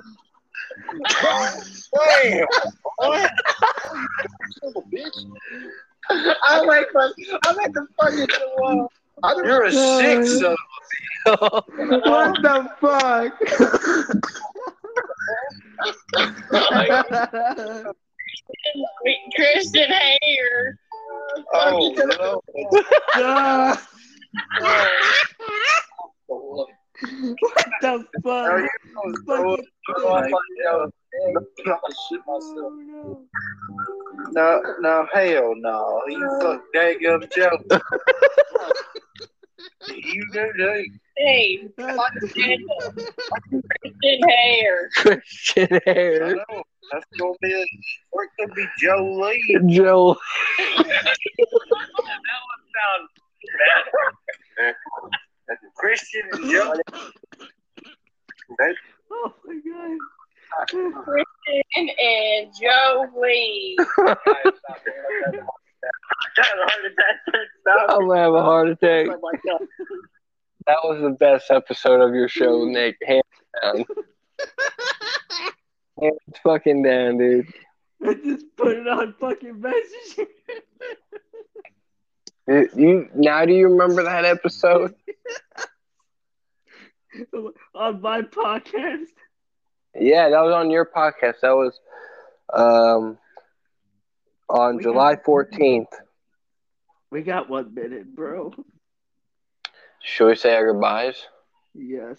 S5: Damn. What? Son of a bitch.
S4: I'm at the fucking wall.
S5: You're a sick son of
S2: What the fuck?
S4: Christian Hayer.
S5: Oh, no.
S2: What the fuck?
S5: No, hell no. You fuck daggum Joe. You do.
S4: Hey, Christian Hayer.
S1: Christian
S5: I
S1: Hair.
S5: know. That's gonna be or it could be Joe Lee.
S1: Joe.
S4: That one sounds bad.
S5: Christian and Joe.
S2: Oh my god.
S4: Christian and Joe Lee.
S1: I'm gonna have a heart attack. That was the best episode of your show, Nick. Hands down. Hands fucking down, dude.
S2: I just put it on fucking message.
S1: Now do you remember that episode?
S2: On my podcast.
S1: Yeah, that was on your podcast. That was on July 14th.
S2: We got 1 minute, bro.
S1: Should we say our goodbyes?
S2: Yes.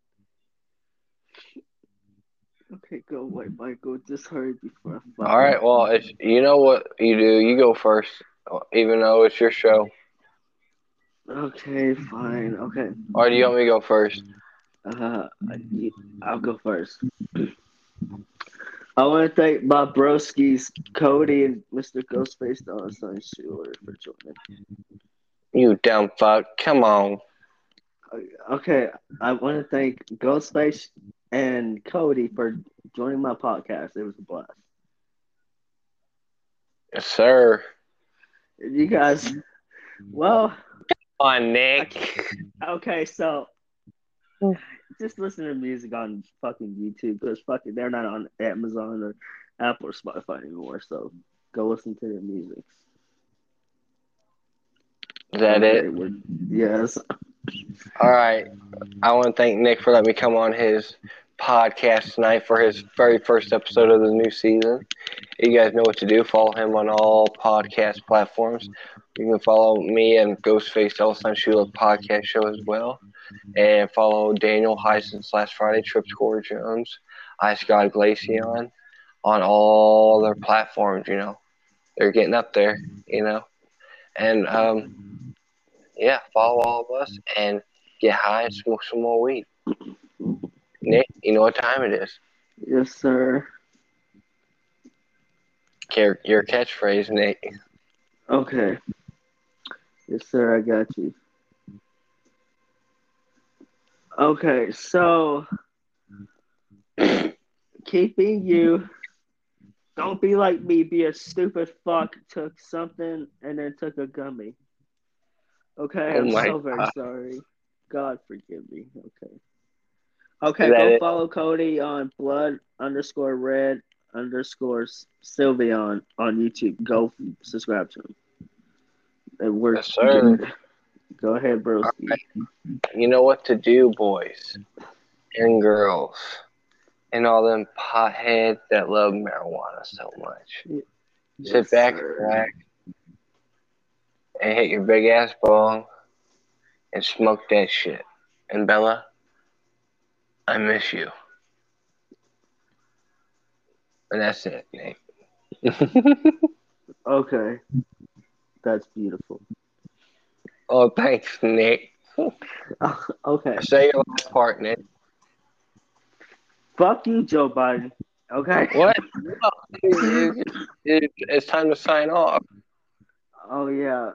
S2: Okay, go away, Michael. Just hurry before I
S1: All right, well, you know what you do. You go first, even though it's your show.
S2: Okay, fine. Okay.
S1: Or do you want me to go first?
S2: I'll go first. I want to thank my broskies, Cody and Mr. Ghostface Dollar Sign Schuler for joining.
S1: You dumb fuck. Come on.
S2: Okay, I want to thank Ghostface and Cody for joining my podcast. It was a blast.
S1: Yes, sir.
S2: You guys, well,
S1: Come on, Nick.
S2: okay, so just listen to music on fucking YouTube because fucking they're not on Amazon or Apple or Spotify anymore. So go listen to their music.
S1: Is that it?
S2: Yes.
S1: All right. I want to thank Nick for letting me come on his podcast tonight for his very first episode of the new season. You guys know what to do. Follow him on all podcast platforms. You can follow me and Ghostface Elson Shula podcast show as well. And follow Daniel Heisen / Friday Trips Corey Jones, Ice God Glaceon on all their platforms, you know. They're getting up there, you know. And yeah, follow all of us and get high and smoke some more weed. Nick, you know what time it is.
S2: Yes, sir.
S1: Your catchphrase, Nick.
S2: Okay. Yes, sir. I got you. Okay, so keeping you. Don't be like me. Be a stupid fuck. Took something and then took a gummy. Okay,
S1: Oh
S2: I'm
S1: my
S2: so very
S1: God.
S2: sorry. God forgive me. Okay. Okay,
S1: Is that
S2: go
S1: it?
S2: follow Cody on blood_red_Sylveon on YouTube. Go subscribe to him. And we're
S1: Yes, sir.
S2: good. Go ahead, broski.
S1: You know what to do, boys and girls, and all them potheads that love marijuana so much. Sit back, relax, and hit your big ass bong and smoke that shit. And Bella, I miss you. And that's it, Nate.
S2: Okay. That's beautiful.
S1: Oh, thanks, Nick.
S2: Okay.
S1: Say your last part, Nick.
S2: Fuck you, Joe Biden. Okay?
S1: What? No, it's time to sign off.
S2: Oh, yeah.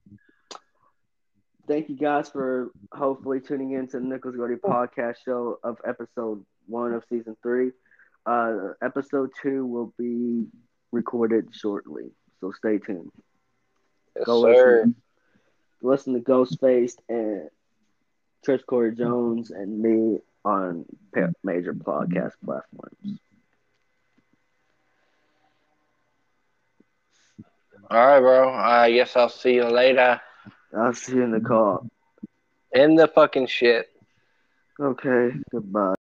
S2: Thank you guys for hopefully tuning in to the Nicholas Gordy podcast show of episode 1 of season 3. Episode 2 will be recorded shortly, so stay tuned.
S1: Yes,
S2: Go
S1: sir.
S2: listen to Ghostface and Trish Corey Jones and me on major podcast platforms.
S1: All right, bro. I guess I'll see you later.
S2: I'll see you in the call.
S1: In the fucking shit.
S2: Okay, goodbye.